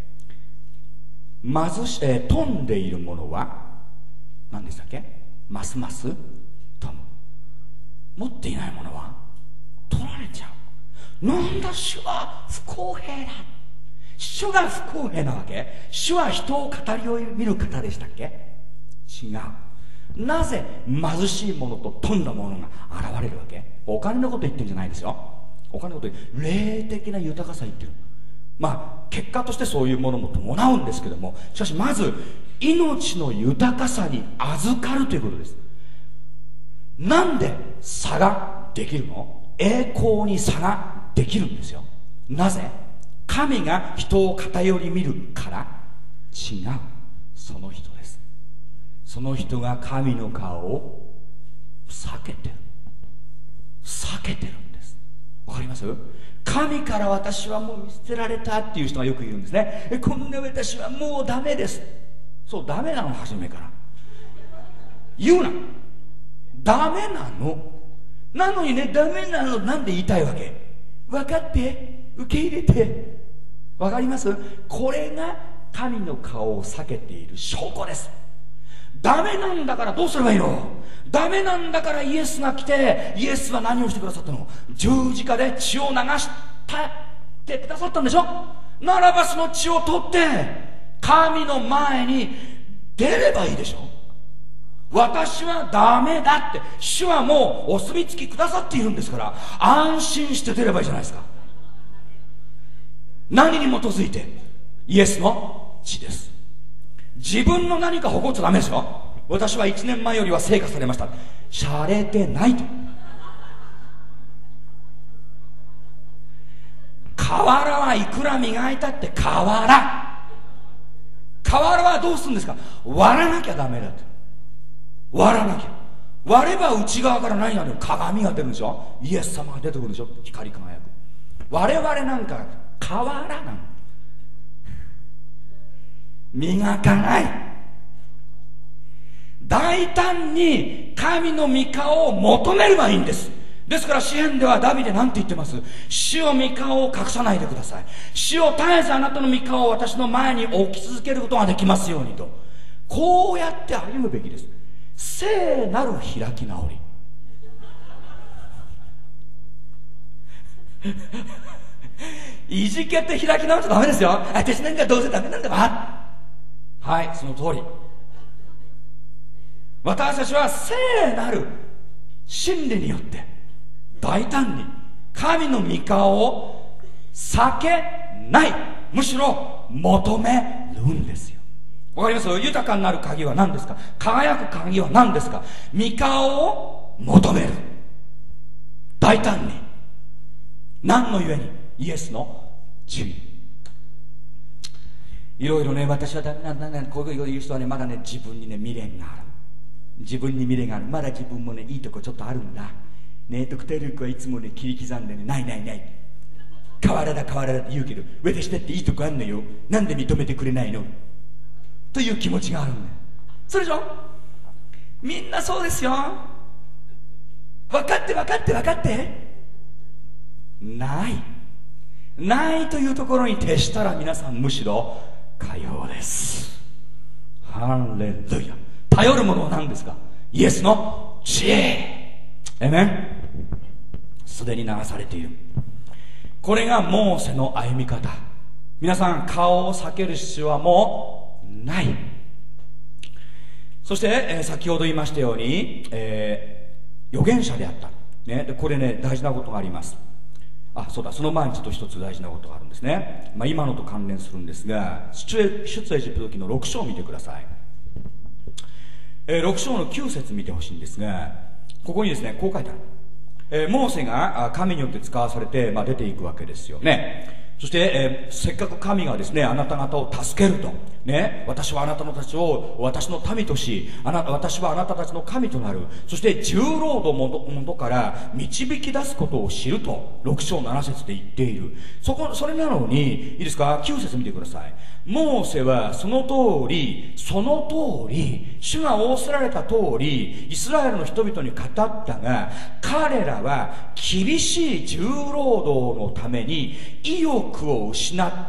富んでいるものは何でしたっけ？ますます富む。持っていないものは取られちゃう。なんだ、主は不公平だ。主が不公平なわけ？主は人を語りを見る方でしたっけ？違う。なぜ貧しいものと富んだものが現れるわけ？お金のこと言ってるんじゃないですよ。お金のこと霊的な豊かさ言ってる。結果としてそういうものも伴うんですけども、しかしまず命の豊かさに預かるということです。なんで差ができるの？栄光に差ができるんですよ。なぜ？神が人を偏り見るから？違う。その人です。その人が神の顔を避けてるんです。わかります？神から私はもう見捨てられたっていう人がよく言うんですね。こんな私はもうダメです。そう、ダメなの。初めから言うな。ダメなの。なのにね、ダメなのなんで言いたいわけ？分かって、受け入れて。わかります？これが神の顔を避けている証拠です。ダメなんだからどうすればいいの？ダメなんだからイエスが来て、イエスは何をしてくださったの？十字架で血を流したってくださったんでしょ。ならばその血を取って神の前に出ればいいでしょ。私はダメだって主はもうお墨付きくださっているんですから、安心して出ればいいじゃないですか。何に基づいて？イエスの血です。自分の何か誇っちゃダメですよ。私は1年前よりは成果されました。しゃれてないと。瓦はいくら磨いたって瓦はどうするんですか？割らなきゃダメだと。割らなきゃ。割れば内側から何が出る？鏡が出るんでしょ。イエス様が出てくるでしょ。光り輝く。我々なんか瓦なの。磨かない。大胆に神の御顔を求めればいいんです。ですから詩篇ではダビデなんて言ってます？主を御顔を隠さないでください。主を絶えずあなたの御顔を私の前に置き続けることができますようにと。こうやって歩むべきです。聖なる開き直り。いじけて開き直っちゃダメですよ。私なんかどうせダメなんだわ。はい、その通り。私たちは聖なる真理によって大胆に神の御顔を避けない、むしろ求めるんですよ。わかります？豊かになる鍵は何ですか？輝く鍵は何ですか？御顔を求める。大胆に。何のゆえに？イエスの注意。いろいろね、私はダメなんだ、こういう人はね、まだね、自分にね、未練がある。自分に未練がある。まだ自分もね、いいとこちょっとあるんだ。ね、ドクター・ルークはいつもね、切り刻んでね、ないないない。瓦だって言うけど、私だっていいとこあんのよ。なんで認めてくれないの？という気持ちがあるんだよ。そうでしょ？みんなそうですよ。分かってないというところに徹したら皆さんむしろかようです。はハレルヤ。頼るものは何ですか？イエスの知恵。エメン。すでに流されている。これがモーセの歩み方。皆さん、顔を避ける必要はもうない。そして、先ほど言いましたように、預言者であった、ね、でこれね、大事なことがあります。そうだ、その前にちょっと一つ大事なことがあるんですね。今のと関連するんですが、出エジプト記の6章を見てください。6章の9節見てほしいんですが、ここにですね、こう書いてある。モーセが神によって使わされて、出ていくわけですよね。そして、せっかく神がですね、あなた方を助けると、ね、私はあなたたちを私の民とし、私はあなたたちの神となる。そして重労働もとから導き出すことを知ると6章7節で言っている。それなのに、いいですか、9節見てください。モーセはその通り、主が仰せられた通り、イスラエルの人々に語ったが、彼らは厳しい重労働のために意欲を失って、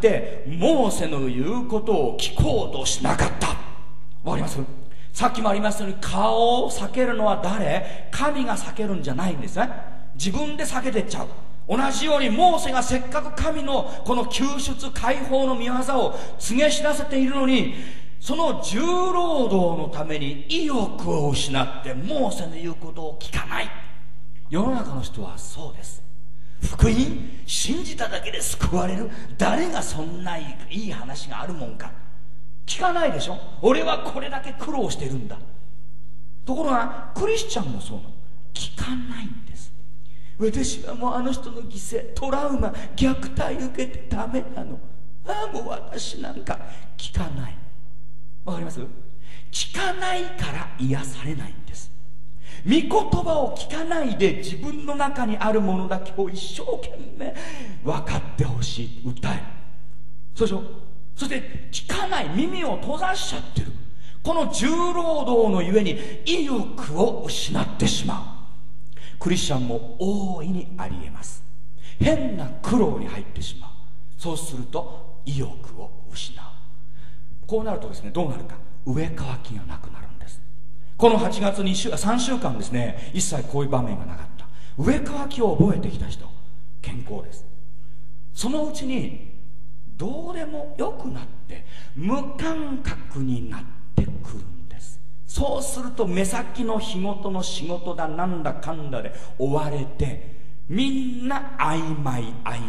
モーセの言うことを聞こうとしなかった。わかります？さっきもありましたように、顔を避けるのは誰？神が避けるんじゃないんですね。自分で避けてっちゃう。同じようにモーセがせっかく神のこの救出解放の御業を告げ知らせているのに、その重労働のために意欲を失ってモーセの言うことを聞かない。世の中の人はそうです。福音信じただけで救われる。誰がそんないい話があるもんか。聞かないでしょ。俺はこれだけ苦労してるんだ。ところがクリスチャンもそうなの。聞かないんです。私はもうあの人の犠牲、トラウマ、虐待受けてダメなの。もう私なんか聞かない。わかります？聞かないから癒されないんです。御言葉を聞かないで自分の中にあるものだけを一生懸命分かってほしい、訴える。そうでしょ。そして聞かない、耳を閉ざしちゃってる。この重労働のゆえに意欲を失ってしまう。クリスチャンも大いにありえます。変な苦労に入ってしまう。そうすると意欲を失う。こうなるとですね、どうなるか、上乾きがなくなるんです。この8月3週間ですね、一切こういう場面がなかった。上乾きを覚えてきた人、健康です。そのうちにどうでもよくなって無感覚になってくるんです。そうすると目先の日ごとの仕事だなんだかんだで追われて、みんな曖昧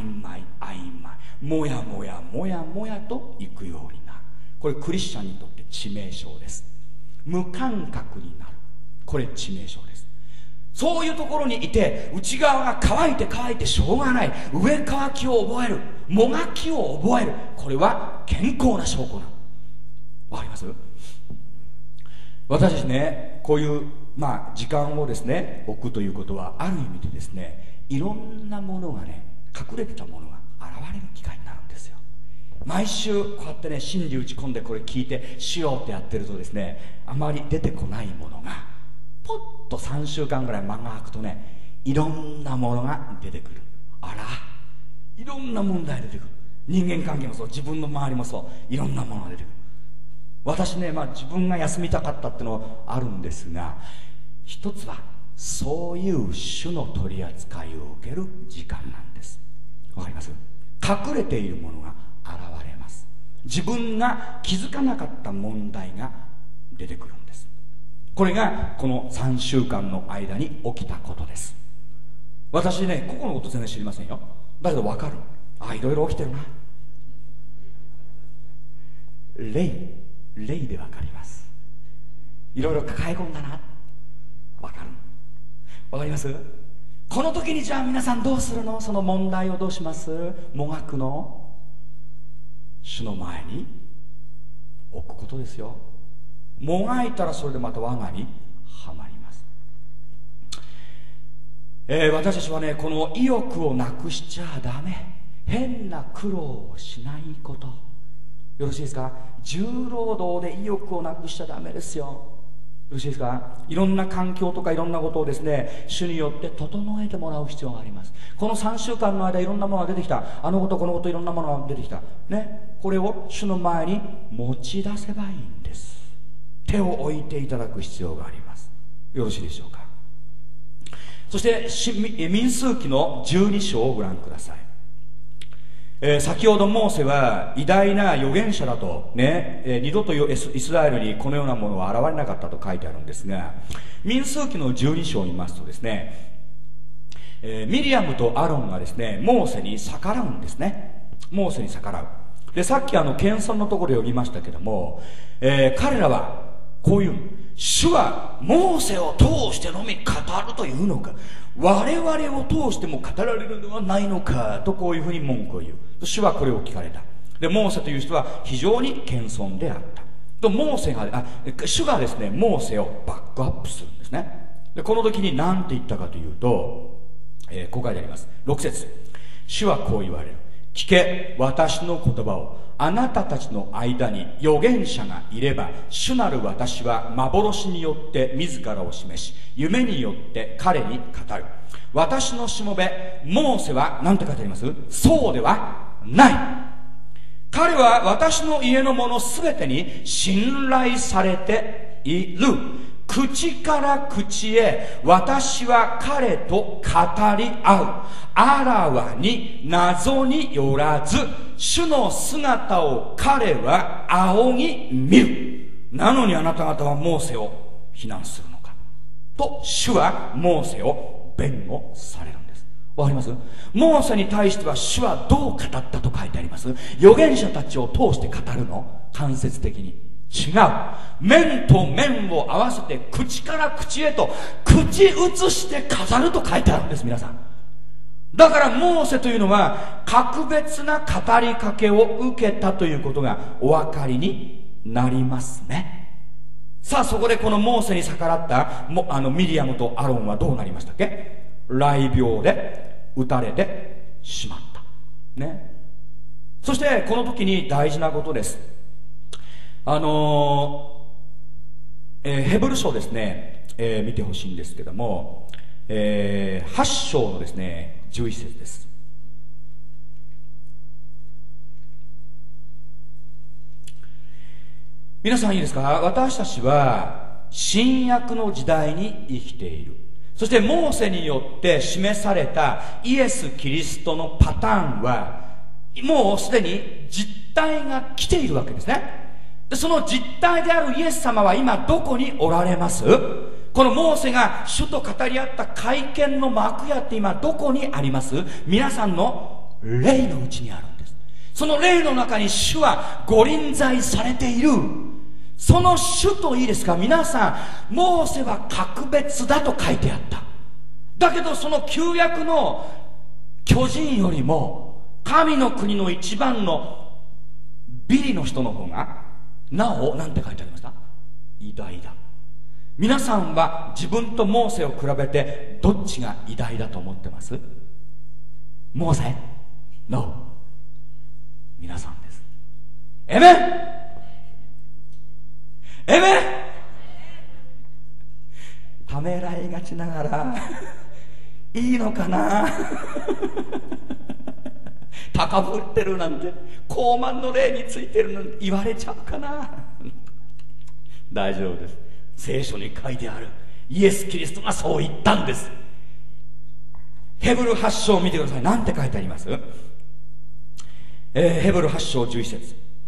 もやもやといくようになる。これクリスチャンにとって致命傷です。無感覚になる。これ致命傷です。そういうところにいて、内側が乾いてしょうがない、上乾きを覚える、もがきを覚える。これは健康な証拠なの。わかります？私たちね、こういう時間をですね置くということは、ある意味でですね、いろんなものがね、隠れてたものが現れる機会になるんですよ。毎週こうやってね、真理打ち込んでこれ聞いてしようってやってるとですね、あまり出てこないものがポッと3週間ぐらい間が空くとね、いろんなものが出てくる。いろんな問題が出てくる。人間関係もそう、自分の周りもそう、いろんなものが出てくる。私ね、自分が休みたかったってのはあるんですが、一つはそういう種の取り扱いを受ける時間なんです。わかります？隠れているものが現れます。自分が気づかなかった問題が出てくるんです。これがこの3週間の間に起きたことです。私ね、個々のこと全然知りませんよ。だけど分かる。いろいろ起きてるな。霊で分かります。いろいろ抱え込んだな、分かる。分かります？この時にじゃあ皆さんどうするの？その問題をどうします？もがくの？主の前に置くことですよ。もがいたらそれでまた罠にはまります。私たちはね、この意欲をなくしちゃダメ。変な苦労をしないこと。よろしいですか？重労働で意欲をなくしちゃダメですよ。よろしいですか？いろんな環境とかいろんなことをですね、主によって整えてもらう必要があります。この3週間の間いろんなものが出てきた。あのことこのこといろんなものが出てきたね。これを主の前に持ち出せばいいんです。 手を置いていただく必要があります。よろしいでしょうか。そして民数記の12章をご覧ください。先ほどモーセは偉大な預言者だとね、二度とイスラエルにこのようなものは現れなかったと書いてあるんですが、民数記の12章を見ますとですね、ミリアムとアロンがですね、モーセに逆らうんですね。モーセに逆らう。で、さっき謙遜のところで読みましたけども、彼らはこういう、主はモーセを通してのみ語るというのか、我々を通しても語られるのはないのかと、こういうふうに文句を言う。主はこれを聞かれた。で、モーセという人は非常に謙遜であった。とモーセが主がですね、モーセをバックアップするんですね。で、この時に何て言ったかというと、こう書いてあります。6節。主はこう言われる。聞け、私の言葉を。あなたたちの間に預言者がいれば、主なる私は幻によって自らを示し、夢によって彼に語る。私のしもべモーセは何て書いてあります？そうではない。彼は私の家のものすべてに信頼されている。口から口へ私は彼と語り合う。あらわに謎によらず、主の姿を彼は仰ぎ見る。なのにあなた方はモーセを非難するのかと、主はモーセを弁護されるんです。わかります？モーセに対しては主はどう語ったと書いてあります？預言者たちを通して語るの？間接的に違う。面と面を合わせて口から口へと口移して語ると書いてあるんです。皆さん、だからモーセというのは格別な語りかけを受けたということがお分かりになりますね。さあ、そこでこのモーセに逆らったミリアムとアロンはどうなりましたっけ？雷病で撃たれてしまったね。そしてこの時に大事なことです。ヘブル書ですね、見てほしいんですけども、8章のですね11節です。皆さんいいですか？私たちは新約の時代に生きている。そしてモーセによって示されたイエス・キリストのパターンはもうすでに実体が来ているわけですね。で、その実体であるイエス様は今どこにおられます？このモーセが主と語り合った会見の幕屋って今どこにあります？皆さんの霊のうちにあるんです。その霊の中に主はご臨在されている。その主といいですか、皆さん、モーセは格別だと書いてあった。だけどその旧約の巨人よりも神の国の一番のビリの人の方がなお何て書いてありました？偉大だ。皆さんは自分とモーセを比べてどっちが偉大だと思ってます？モーセ？ No。 皆さんです。エメンエメン。ためらいがちながらいいのかな高ぶってるなんて、高慢の霊についてるなんて言われちゃうかな大丈夫です。聖書に書いてあるイエス・キリストがそう言ったんです。ヘブル8章を見てください。なんて書いてあります？ヘブル8章11節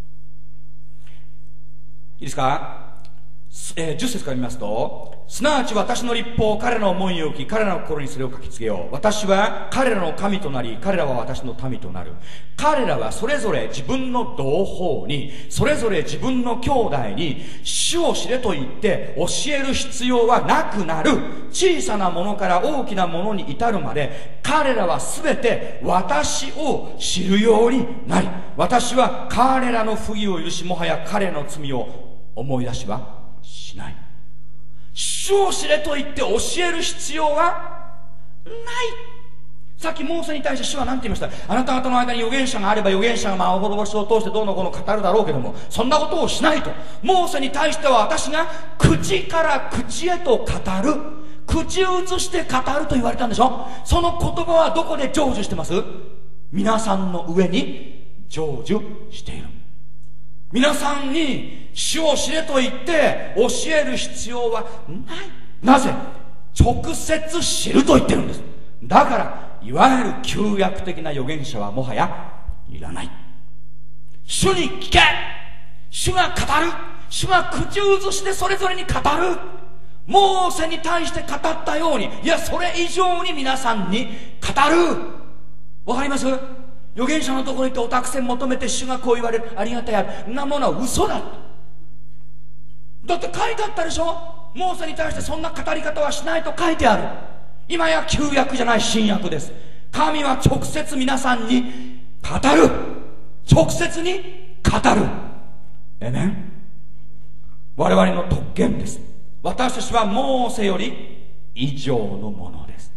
いいですか？10節から見ますと、すなわち私の律法を彼らの思いに置き、彼らの心にそれを書きつけよう。私は彼らの神となり、彼らは私の民となる。彼らはそれぞれ自分の同胞に、それぞれ自分の兄弟に、主を知れと言って教える必要はなくなる。小さなものから大きなものに至るまで、彼らはすべて私を知るようになり、私は彼らの不義を許し、もはや彼らの罪を思い出しはしない。主を知れと言って教える必要はない。さっきモーセに対して主は何て言いました？あなた方の間に預言者があれば預言者が幻を通してどうのこうの語るだろうけども、そんなことをしないと。モーセに対しては私が口から口へと語る、口を移して語ると言われたんでしょ。その言葉はどこで成就してます？皆さんの上に成就している。皆さんに主を知れと言って教える必要はない。なぜ？直接知ると言ってるんです。だからいわゆる旧約的な預言者はもはやいらない。主に聞け。主が語る。主が口移しでそれぞれに語る。モーセに対して語ったように、いやそれ以上に皆さんに語る。わかります？預言者のところに行ってお託せ求めて主がこう言われる、ありがたい、あるなものは嘘だ。だって書いてあったでしょ。モーセに対してそんな語り方はしないと書いてある。今や旧約じゃない新約です。神は直接皆さんに語る。直接に語る。えね、我々の特権です。私たちはモーセより以上のものです。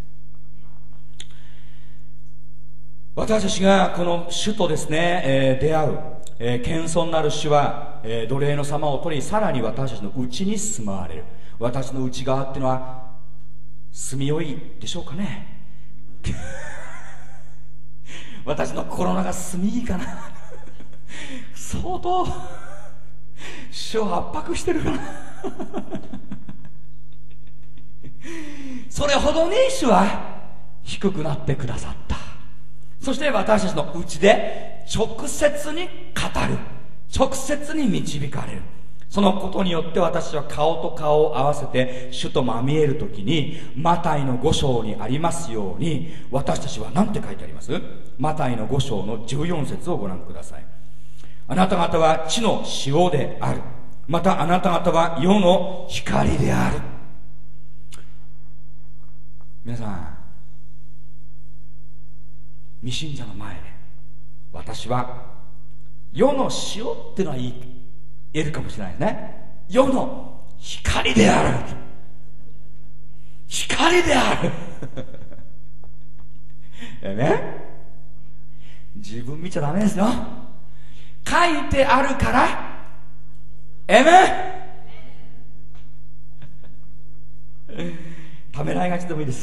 私たちがこの主とですね、出会う、謙遜なる主は、奴隷の様を取り、さらに私たちの内に住まわれる。私の内側っていうのは住みよいでしょうかね私の心の中住みいいかな相当主を圧迫してるかなそれほどに主は低くなってくださった。そして私たちの内で直接に語る。直接に導かれる。そのことによって私は顔と顔を合わせて主とまみえるときに、マタイの5章にありますように、私たちは何て書いてあります？マタイの5章の14節をご覧ください。あなた方は地の塩である。またあなた方は世の光である。皆さん、未信者の前で私は世の塩ってのは言えるかもしれないですね。世の光である。光であるね、自分見ちゃダメですよ。書いてあるからためらいがちでもいいです。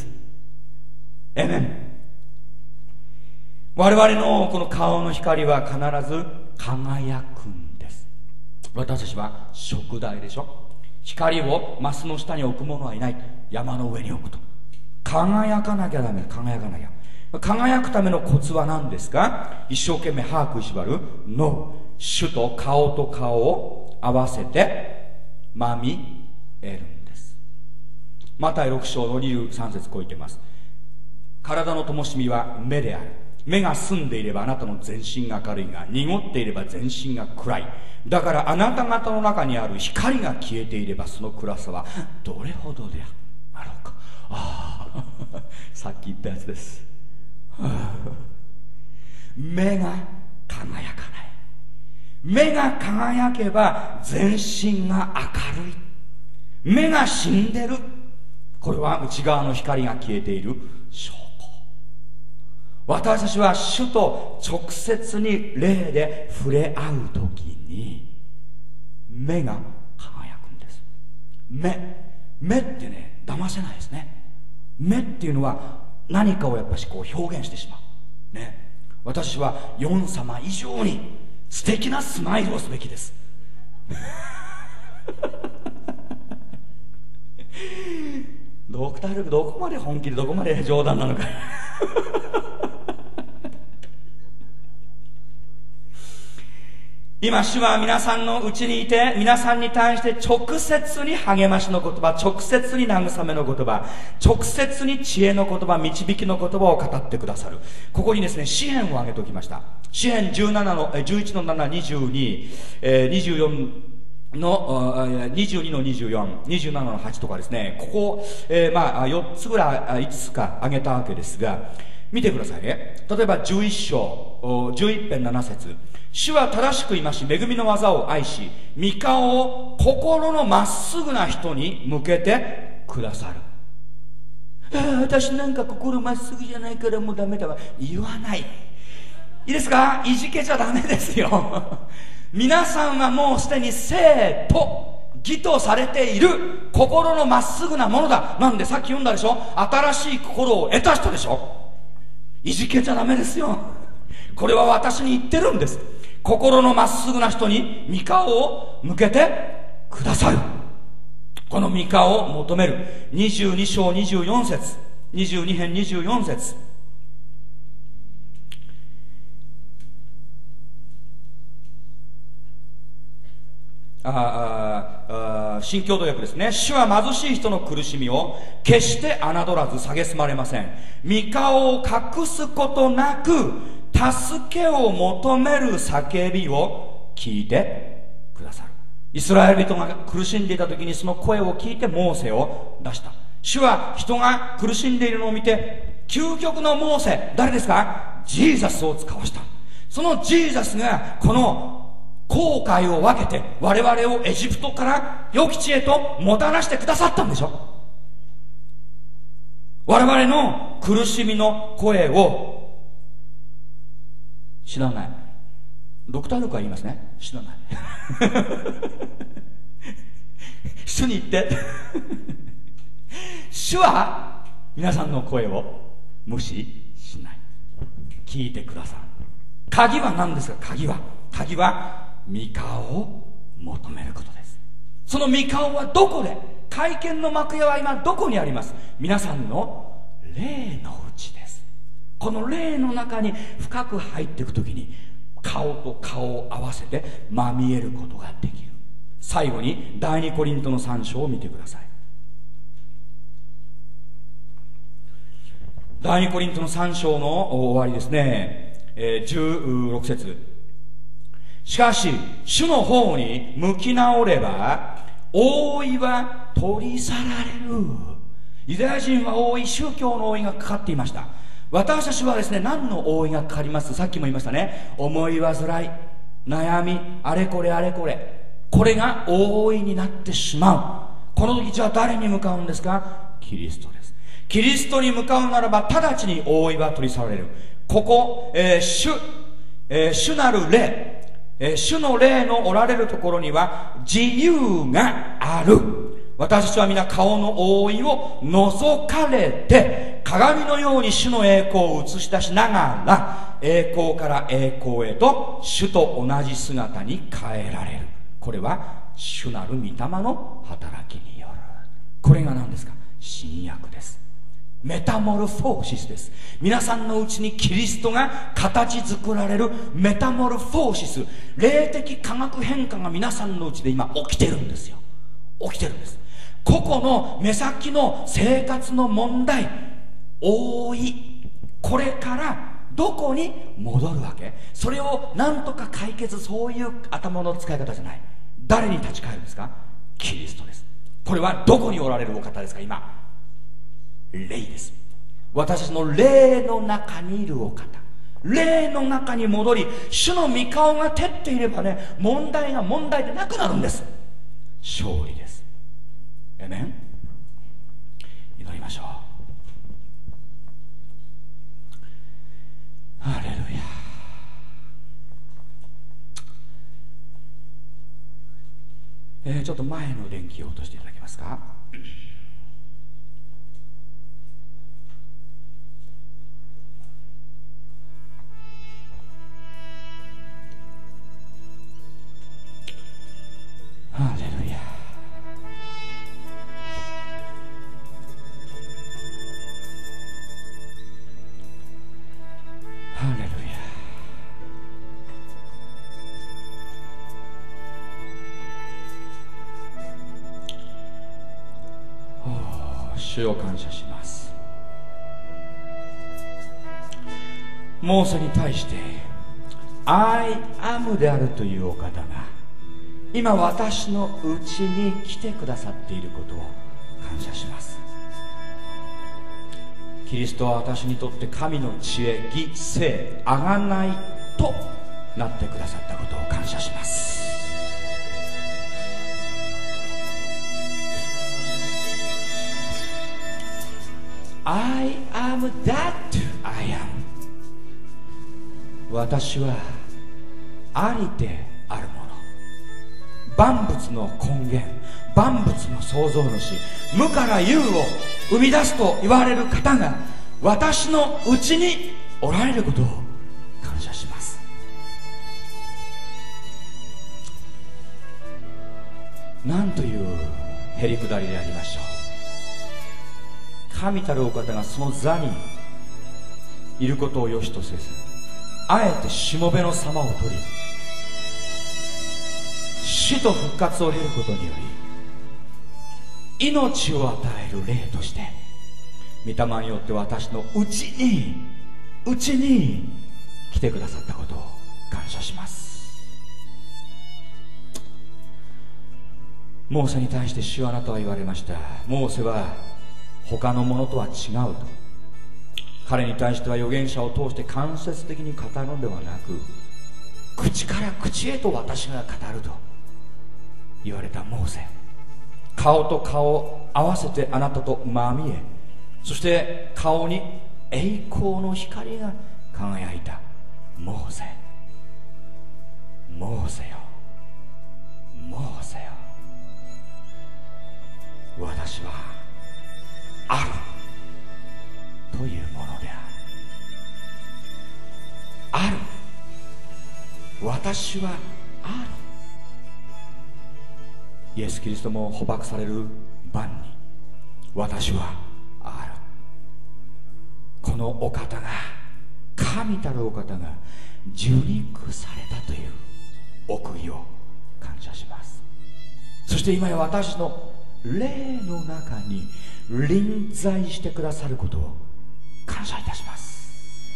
我々のこの顔の光は必ず輝くんです。私たちは燭台でしょ。光をマスの下に置く者はいない。山の上に置くと輝かなきゃダメ。輝かなきゃ。輝くためのコツは何ですか？一生懸命歯食いしばるの主と顔と顔を合わせてまみえるんです。マタイ6章の23節こう言っています。体の灯火は目である。目が澄んでいればあなたの全身が明るいが、濁っていれば全身が暗い。だからあなた方の中にある光が消えていれば、その暗さはどれほどであろうか。さっき言ったやつです。目が輝かない。目が輝けば全身が明るい。目が死んでる。これは内側の光が消えている証拠。私たちは主と直接に霊で触れ合うときに目が輝くんです。目ってね、騙せないですね。目っていうのは何かをやっぱしこう表現してしまうね。私はヨン様以上に素敵なスマイルをすべきですドクター・ルーク、どこまで本気でどこまで冗談なのか今主は皆さんのうちにいて、皆さんに対して直接に励ましの言葉、直接に慰めの言葉、直接に知恵の言葉、導きの言葉を語ってくださる。ここにですね、詩篇を挙げておきました。詩篇11の7、22、24の22の24、27の8とかですね、ここ、4つぐらい5つか挙げたわけですが、見てくださいね。例えば11章11編7節、主は正しく戒し、恵みの技を愛し、御顔を心のまっすぐな人に向けてくださる。私なんか心まっすぐじゃないからもうダメだわ、言わない。いいですか？いじけちゃダメですよ皆さんはもうすでに生と義とされている心のまっすぐなものだ。なんでさっき読んだでしょ、新しい心を得た人でしょ。いじけちゃダメですよ。これは私に言ってるんです。 心のまっすぐな人に御顔を向けてくださる。この御顔を求める。22章24節、22編24節。新共同訳ですね。主は貧しい人の苦しみを決して侮らず蔑まれません。御顔を隠すことなく助けを求める叫びを聞いてくださる。イスラエル人が苦しんでいた時にその声を聞いてモーセを出した。主は人が苦しんでいるのを見て究極のモーセ、誰ですか？ジーザスを使わした。そのジーザスがこの後悔を分けて我々をエジプトから良き地へともたらしてくださったんでしょ。我々の苦しみの声を知らない。ドクター・ルークは言いますね。知らない主に言って主は皆さんの声を無視しない。聞いてくださる。鍵は何ですか？鍵は御顔を求めることです。その御顔はどこで、会見の幕屋は今どこにあります？皆さんの霊の内です。この霊の中に深く入っていくときに顔と顔を合わせてまみえることができる。最後に第2コリントの3章を見てください。第2コリントの3章の終わりですね、16節。しかし主の方に向き直れば覆いは取り去られる。ユダヤ人は覆い、宗教の覆いがかかっていました。私たちはですね、何の覆いがかかります？さっきも言いましたね。思い煩い、悩み、あれこれあれこれ、これが覆いになってしまう。この時じゃあ誰に向かうんですか？キリストです。キリストに向かうならば直ちに覆いは取り去られる。ここ、主なる霊、主の霊のおられるところには自由がある。私たちは皆顔の覆いを覗かれて鏡のように主の栄光を映し出しながら栄光から栄光へと主と同じ姿に変えられる。これは主なる御霊の働きによる。これが何ですか？新約です。メタモルフォーシスです。皆さんのうちにキリストが形作られるメタモルフォーシス、霊的化学変化が皆さんのうちで今起きてるんですよ。起きてるんです。個々の目先の生活の問題、覆い、これからどこに戻るわけ？それを何とか解決、そういう頭の使い方じゃない。誰に立ち返るんですか？キリストです。これはどこにおられるお方ですか？今霊です。私たちの霊の中にいるお方、霊の中に戻り主の御顔が照っていればね、問題が問題でなくなるんです。勝利です。アメン。祈りましょう。ハレルヤ。ちょっと前の電気を落としていただけますか？ハレルヤ。ハレルヤ。主を感謝します。モーセに対して I am であるというお方が今私のうちに来てくださっていることを感謝します。キリストは私にとって神の知恵、義、聖、贖いとなってくださったことを感謝します。I am that I am。 私はありてあるもの、万物の根源、万物の創造主、無から有を生み出すと言われる方が私のうちにおられることを感謝します。 なんというへりくだりでありましょう。神たるお方がその座にいることを良しとせず、あえてしもべの様を取り、死と復活を経ることにより命を与える霊として御霊によって私のうちに来てくださったことを感謝します。モーセに対して主はあなたは言われました。モーセは他のものとは違うと。彼に対しては預言者を通して間接的に語るのではなく、口から口へと私が語ると言われたモーセ。顔と顔を合わせてあなたとまみえ、そして顔に栄光の光が輝いたモーセ。モーセよ、モーセよ、私はあるというものである。私はある。イエス・キリストも捕獲される晩に私はある。このお方が、神たるお方が受肉されたという奥義を感謝します。そして今や私の霊の中に臨在してくださることを感謝いたします。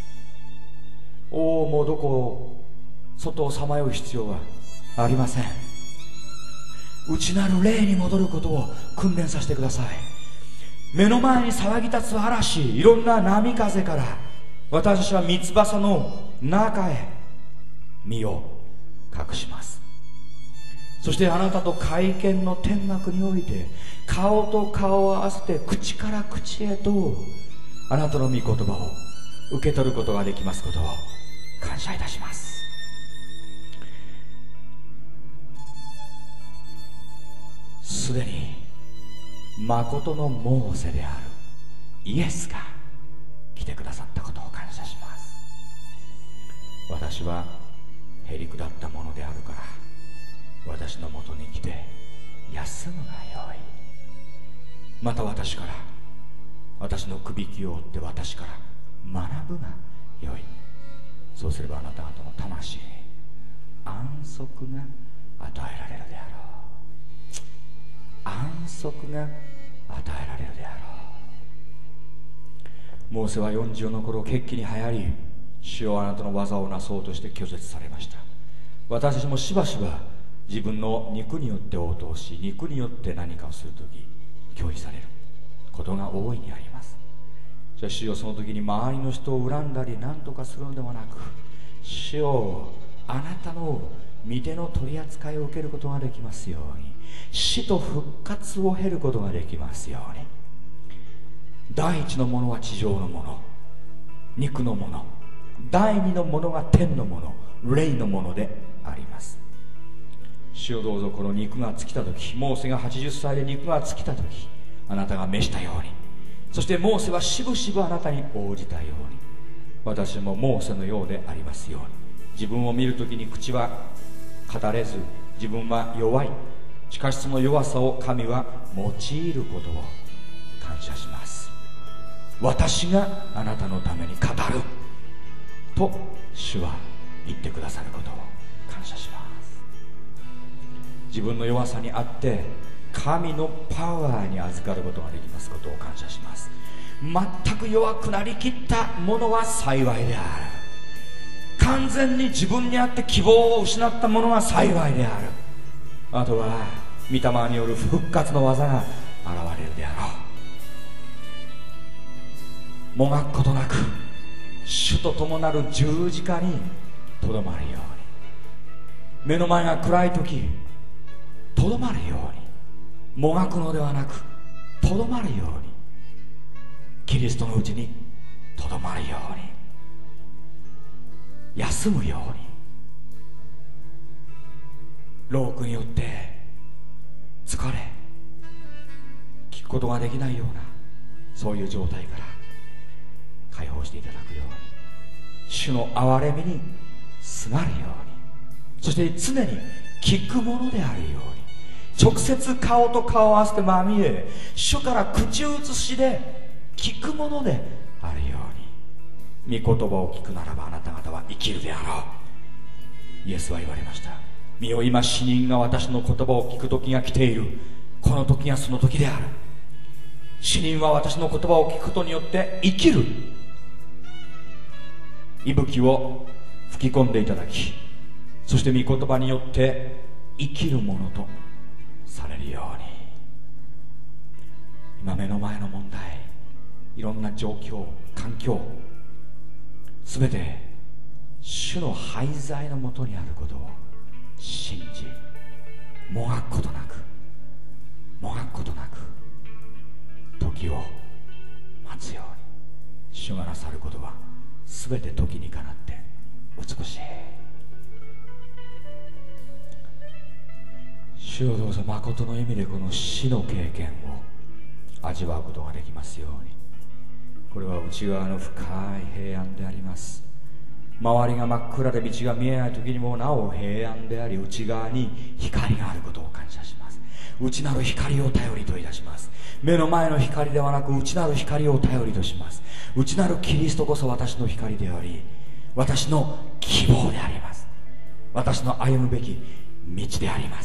もうどこ外をさまよう必要はありません。内なる霊に戻ることを訓練させてください。目の前に騒ぎ立つ嵐、いろんな波風から私たちは三翼の中へ身を隠します。そしてあなたと会見の天幕において顔と顔を合わせて口から口へとあなたの御言葉を受け取ることができますことを感謝いたします。すでに誠のモーセであるイエスが来てくださったことを感謝します。私はへりくだったものであるから私のもとに来て休むがよい。また私のくびきを追って私から学ぶがよい。そうすればあなた方の魂に安息が与えられるであろう。安息が与えられるであろう。モーセは40の頃血気に流行り、主よあなたの技をなそうとして拒絶されました。私たちもしばしば自分の肉によって応答し、肉によって何かをするとき拒否されることが大いにあります。じゃあ主よ、その時に周りの人を恨んだり何とかするのではなく、主よあなたの御手の取り扱いを受けることができますように、死と復活を経ることができますように。第一のものは地上のもの、肉のもの。第二のものが天のもの、霊のものであります。主よどうぞこの肉が尽きた時、モーセが80歳で肉が尽きた時、あなたが召したように、そしてモーセはしぶしぶあなたに応じたように、私もモーセのようでありますように。自分を見るときに口は語れず、自分は弱い。しかしその弱さを神は用いることを感謝します。私があなたのために語ると主は言ってくださることを感謝します。自分の弱さにあって神のパワーに預かることができますことを感謝します。全く弱くなりきったものは幸いである。完全に自分にあって希望を失ったものは幸いである。あとは御霊による復活の技が現れるであろう。もがくことなく主と共なる十字架にとどまるように、目の前が暗い時とどまるように、もがくのではなくとどまるように、キリストのうちにとどまるように、休むように、労苦によって疲れ聞くことができないようなそういう状態から解放していただくように、主の憐れみにすがるように、そして常に聞くものであるように、 直接顔と顔を合わせてまみえ、主から口移しで聞くものであるように、御言葉を聞くならばあなた方は生きるであろう。イエスは言われました。見よ、今死人が私の言葉を聞く時が来ている。この時がその時である。死人は私の言葉を聞くことによって生きる。息吹を吹き込んでいただき、そして御言葉によって生きるものとされるように。今目の前の問題、いろんな状況、環境、すべて主の廃材のもとにあることを信じ、もがくことなく時を待つように。主がなさることはすべて時にかなって美しい。主をどうぞ誠の意味でこの死の経験を味わうことができますように。これは内側の深い平安であります。周りが真っ暗で道が見えない時にもなお平安であり、内側に光があることを感謝します。内なる光を頼りといたします。目の前の光ではなく内なる光を頼りとします。内なるキリストこそ私の光であり、私の希望であります。私の歩むべき道であります。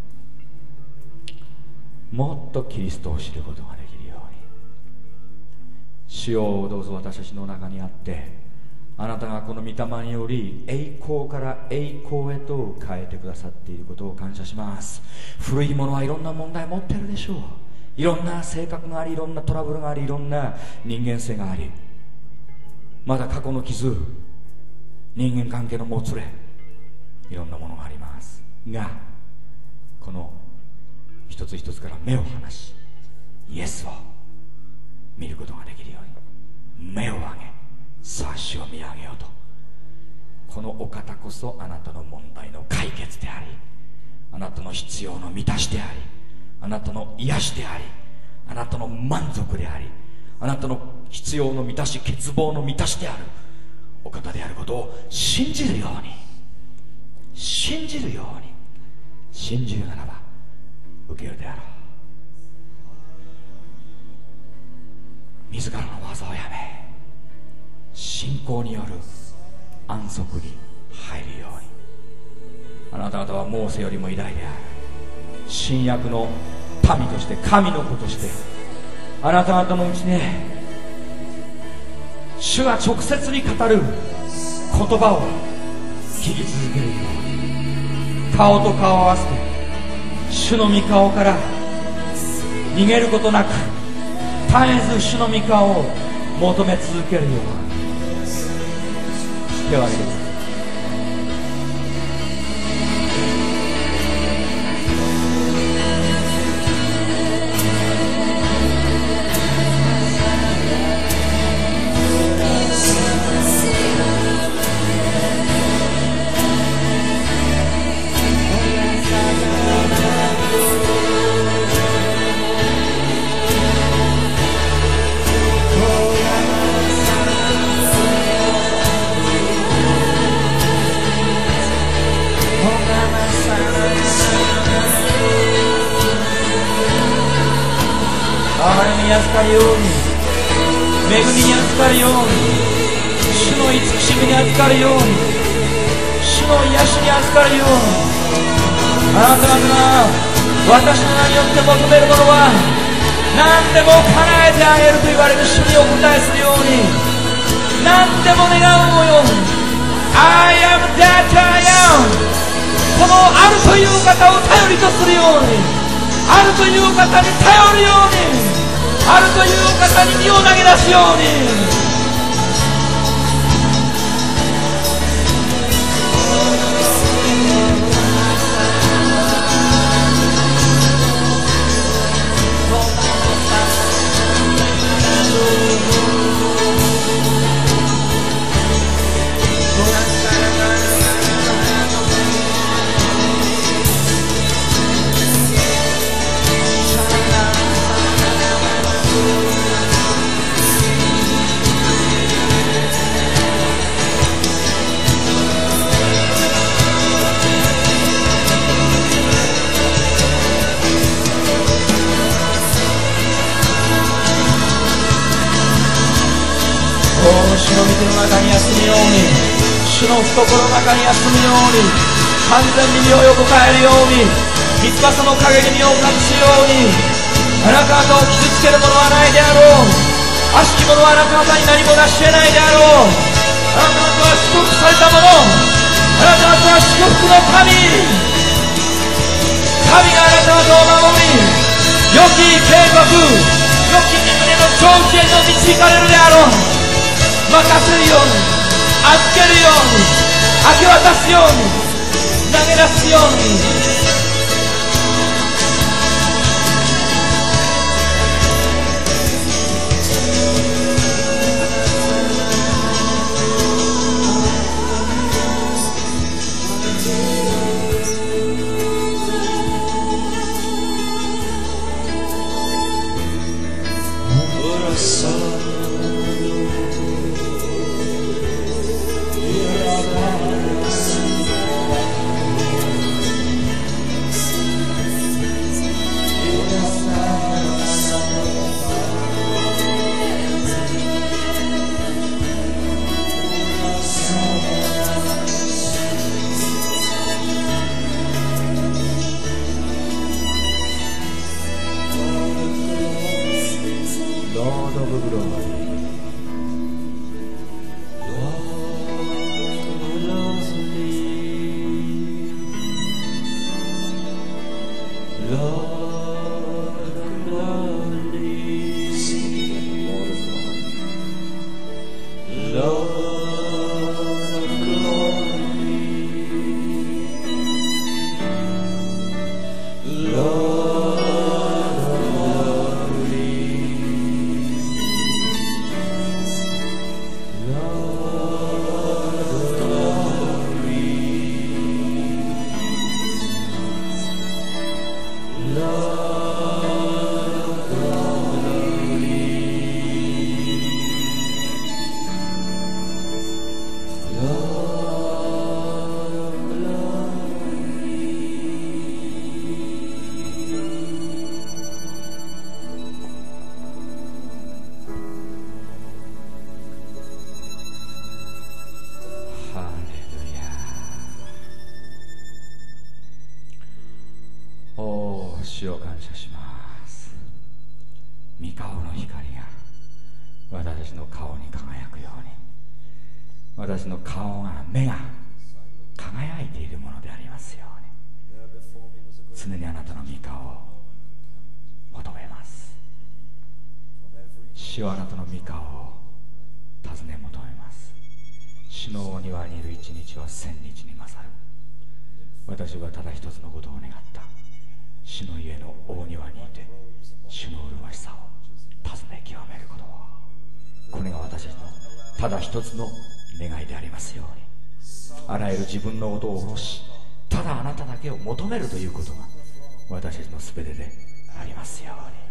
もっとキリストを知ることができるように。主よ、どうぞ私たちの中にあって、あなたがこの御霊により栄光から栄光へと変えてくださっていることを感謝します。古いものはいろんな問題を持ってるでしょう。いろんな性格があり、いろんなトラブルがあり、いろんな人間性があり、まだ過去の傷、人間関係のもつれ、いろんなものがありますが、この一つ一つから目を離し、イエスを見ることができるように目を上げ、さあ主を見上げようと。このお方こそあなたの問題の解決であり、あなたの必要の満たしであり、あなたの癒しであり、あなたの満足であり、あなたの必要の満たし、欠乏の満たしであるお方であることを信じるように、信じるように、信じるならば受けるであろう。自らの技をやめ、信仰による安息に入るように。あなた方はモーセよりも偉大である。新約の民として、神の子として、あなた方のうちに主が直接に語る言葉を聞き続けるように、顔と顔を合わせて主の御顔から逃げることなく絶えず主の御顔を求め続けるように。手を挙げてください。預かるように、恵みに預かるように、主の慈しみに預かるように、主の癒しに預かるように。あなた方が私の名によって求めるものは何でも叶えてあげると言われる主にお答えするように、何でも願うように。 I am that I am。 このあるという方を頼りとするように、あるという方に頼るように、あるという方に身を投げ出すように。 主の御手の中に休むように、主の懐の中に休むように、完全に身を横たえるように、御翼の陰に身を隠すように。あなた方を傷つけるものはないであろう。悪しき者はあなた方に何も成し得ないであろう。あなた方は祝福されたもの、あなた方は祝福の神。神があなた方を守り、良き計画、良き人間の長期へと導かれるであろう。任せるように、預けるように、明け渡すように、投げ出すように。主を感謝します。御顔の光が私たちの顔に輝くように、私の顔が目が輝いているものでありますように、常にあなたの御顔を求めます。主はあなたの御顔を尋ね求めます。主のお庭にいる一日は千日に勝る。私はただ一つのことを願った。主の家の大庭にいて主の麗しさを尋ね極めることを。これが私たちのただ一つの願いでありますように、あらゆる自分のことを下ろしただあなただけを求めるということが私たちのすべてでありますように。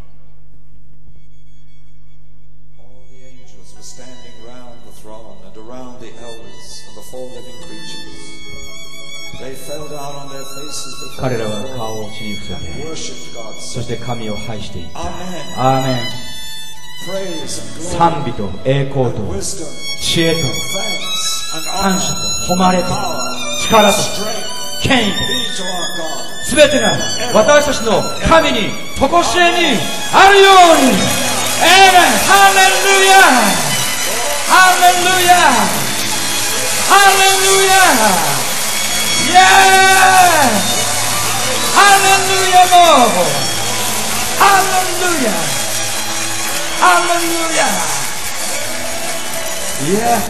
All the angels were standing round the throne and around the elders and the four living creatures. They fell down on their faces before 彼ら the は throne 顔を地に伏せ and て、 worshipped God, そして saying, 神を拝していった。 Amen. アーメン。 Praise and 賛 glory 美と栄光 and と wisdom, 知恵と thanks and 感 honor, 謝と誉れと power, 力と strength 権威と be to our God. すべてが私たちの神に常しえにあるように。エーメン。ハレルヤ。ハレルヤ。ハレルヤ。イエーイ。ハレルヤも。ハレルヤ。ハレルヤ。イエーイ。